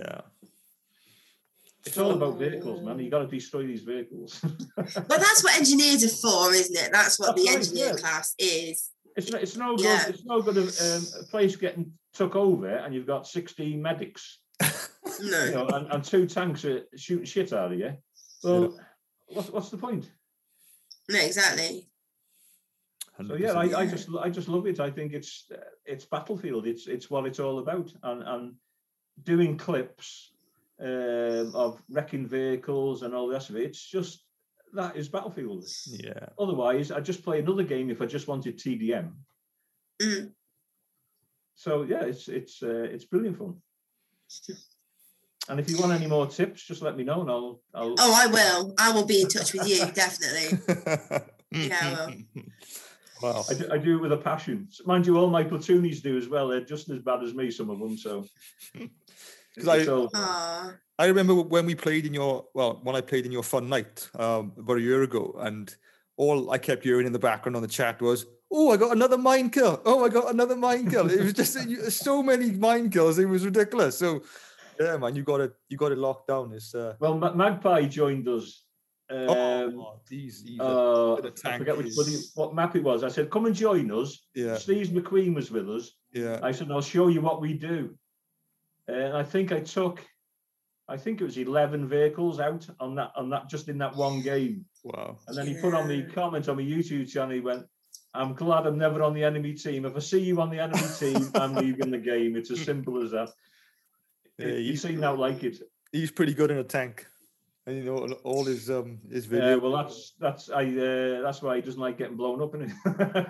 all about vehicles, man. You got to destroy these vehicles. Well, that's what engineers are for, isn't it? That's what the engineer class is. It's no good. It's no good of a place getting took over and you've got 16 medics. No. And 2 tanks are shooting shit out of you. Well, what's the point? No, exactly. 100%. So yeah, I just love it. I think it's Battlefield. It's what it's all about, and doing clips of wrecking vehicles and all the rest of it. It's just that is Battlefield. Yeah. Otherwise, I'd just play another game if I just wanted TDM. Mm. So yeah, it's brilliant fun. And if you want any more tips, just let me know, and I'll. Oh, I will. I will be in touch with you, definitely. Yeah, I will. Wow. I do it with a passion. Mind you, all my platoonies do as well. They're just as bad as me, some of them. So Because Aw. I remember when we played in when I played in your fun night about a year ago, and all I kept hearing in the background on the chat was, "Oh, I got another mind kill! Oh, I got another mind kill!" It was just so many mind kills. It was ridiculous. So, yeah, man, you got it locked down. It's well, Magpie joined us. He's I forget what map it was. I said, "Come and join us." Yeah. Steve McQueen was with us. Yeah. I said, "I'll show you what we do." And I think it was 11 vehicles out on that just in that one game. Wow. And then he put on the comment on my YouTube channel. He went, "I'm glad I'm never on the enemy team. If I see you on the enemy team, I'm leaving the game. It's as simple as that." Yeah, he seemed out like it. He's pretty good in a tank. And you know, all his video. Well, that's why he doesn't like getting blown up in it.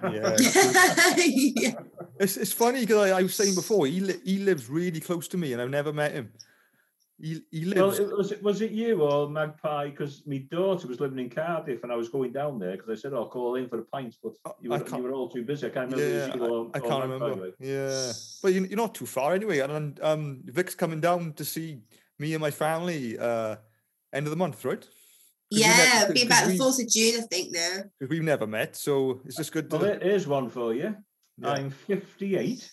Yeah. It's funny because I was saying before, he lives really close to me, and I've never met him. He lives. Well, was it you or Magpie? Because my daughter was living in Cardiff, and I was going down there because I said, "I'll call in for the pints," but you were all too busy. I can't remember. Yeah, I can't remember. Yeah, but you're not too far anyway. And Vic's coming down to see me and my family end of the month, right? Yeah, it'll be about the 4th of June, I think, now. Because we've never met, so it's just good to... Well, here's one for you. Yeah. I'm 58.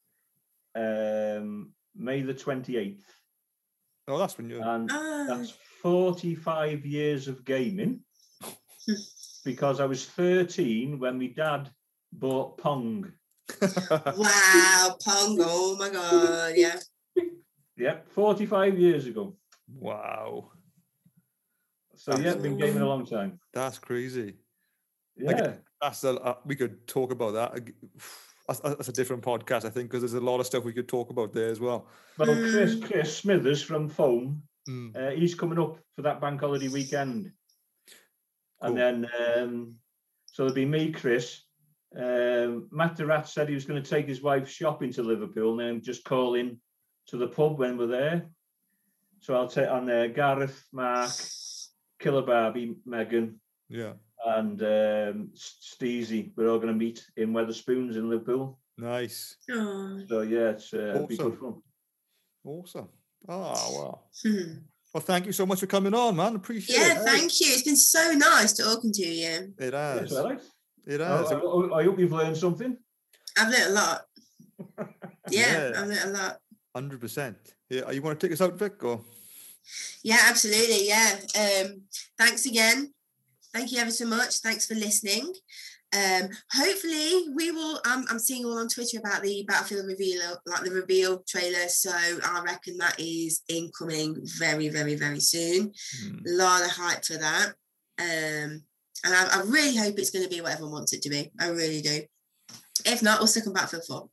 May the 28th. Oh, that's when you... And that's 45 years of gaming. Because I was 13 when my dad bought Pong. Wow, Pong. Oh, my God, yeah. Yeah, 45 years ago. Wow. So yeah, been gaming a long time. That's crazy. Yeah, we could talk about that. That's a different podcast, I think, because there's a lot of stuff we could talk about there as well. Well, Chris Smithers from Foam, he's coming up for that bank holiday weekend, and then so there'll be me, Chris. Matt the Rat said he was going to take his wife shopping to Liverpool, and then just call in to the pub when we're there. So I'll take on there Gareth, Mark, Killer Barbie, Megan, and Steezy. We're all going to meet in Weatherspoons in Liverpool. Nice. So yeah, it's awesome. Be good fun. Awesome. Oh wow. Well, thank you so much for coming on, man. Appreciate it. Yeah, thank you. It's been so nice talking to you. It has. Yes, Alex. It has. I hope you've learned something. I've learned a lot. Yeah, I've learned a lot. 100%. Yeah, you want to take us out, Vic, or? Yeah, absolutely. Yeah. Thanks again. Thank you ever so much. Thanks for listening. Hopefully we will. I'm seeing all on Twitter about the Battlefield reveal, like the reveal trailer. So I reckon that is incoming very, very, very soon. A lot of hype for that. And I really hope it's going to be what everyone wants it to be. I really do. If not, we'll stick on Battlefield 4.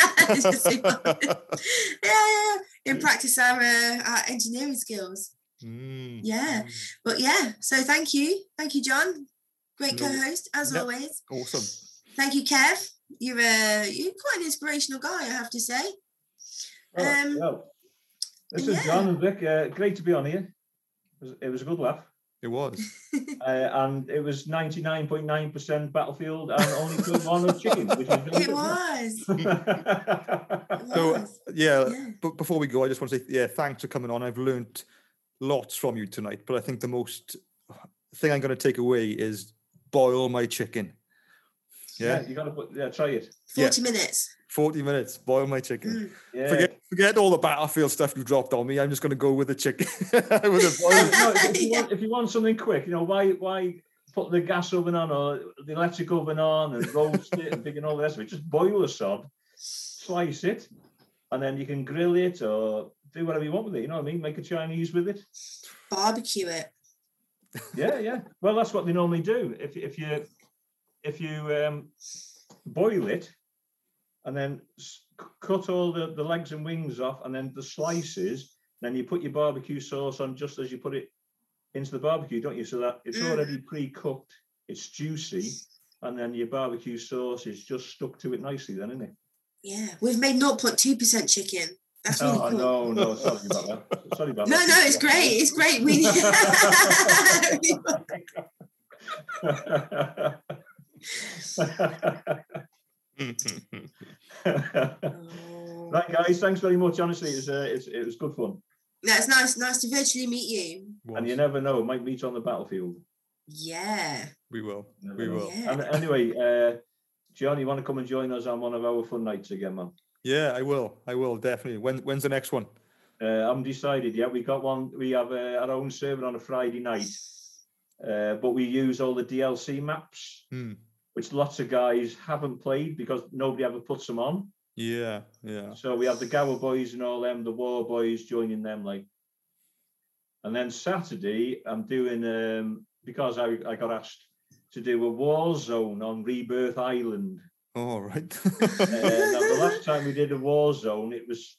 Yeah. And practice our engineering skills. Yeah. But yeah, so thank you, John. Great co-host as always. Awesome. Thank you, Kev. You're quite an inspirational guy, I have to say. Listen, John and Vic, great to be on here. It was a good laugh. It was. And it was 99.9% Battlefield and only killed one of chicken, which was really It was. So, but before we go, I just want to say, thanks for coming on. I've learned lots from you tonight, but I think the most thing I'm going to take away is boil my chicken. Yeah, you got to try it. 40 minutes. 40 minutes, boil my chicken. Forget all the Battlefield stuff you dropped on me. I'm just going to go with the chicken. If you want something quick, why put the gas oven on or the electric oven on and roast it and all the rest of it? Just boil the sod, slice it, and then you can grill it or do whatever you want with it. You know what I mean? Make a Chinese with it. Barbecue it. Yeah. Well, that's what they normally do. If you boil it, and then cut all the legs and wings off, and then the slices, then you put your barbecue sauce on just as you put it into the barbecue, don't you? So that it's already pre-cooked, it's juicy, and then your barbecue sauce is just stuck to it nicely then, isn't it? Yeah, we've made 0.2% chicken. That's really cool. No, sorry about that. Sorry about that. No, it's great. It's great. We Right, guys. Thanks very much. Honestly, it was good fun. Yeah, it's nice to virtually meet you. And you never know, might meet on the battlefield. Yeah. We will. Yeah. And anyway, John, you want to come and join us on one of our fun nights again, man? Yeah, I will definitely. When's the next one? I'm decided. Yeah, we got one. We have our own server on a Friday night, but we use all the DLC maps, which lots of guys haven't played because nobody ever puts them on. Yeah. So we have the Gower boys and all them, the War boys joining them, like. And then Saturday, I'm doing because I got asked to do a Warzone on Rebirth Island. Oh, right. Now, the last time we did a Warzone, it was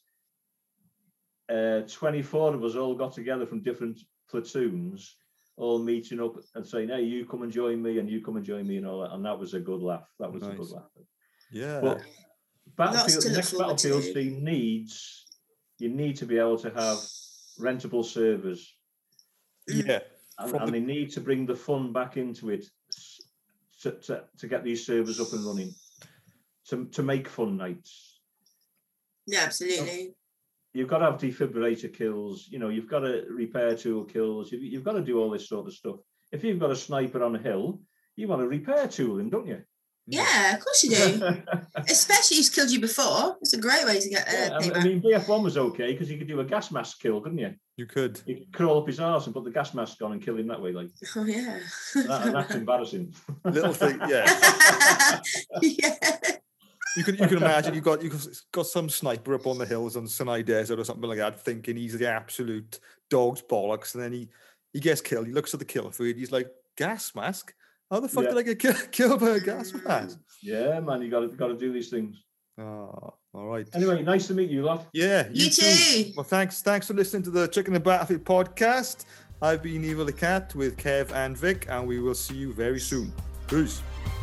24 of us all got together from different platoons, all meeting up and saying, "Hey, you come and join me, and you come and join me," and all that. And that was a good laugh. That was a good laugh. Yeah. But the next Battlefield team you need to be able to have rentable servers. Yeah. And they need to bring the fun back into it to get these servers up and running, to make fun nights. Yeah, absolutely. You've got to have defibrillator kills, you've got to repair tool kills, you've got to do all this sort of stuff. If you've got a sniper on a hill, you want to repair tool him, don't you? Yeah, of course you do. Especially if he's killed you before. It's a great way to get payback. I mean, BF1 was okay because you could do a gas mask kill, couldn't you? You could. You could crawl up his arse and put the gas mask on and kill him that way, like. Oh yeah. And that's embarrassing. Little thing, yeah. Yeah. You can imagine you've got some sniper up on the hills on Sinai Desert or something like that, thinking he's the absolute dog's bollocks, and then he gets killed. He looks at the kill feed. He's like, gas mask? How the fuck did I get killed by a gas mask? Yeah, man, you got to do these things. Oh, all right. Anyway, nice to meet you, lot. Yeah, you too. Well, thanks for listening to the Chicken and Battlefield podcast. I've been Evil the Cat with Kev and Vic, and we will see you very soon. Peace.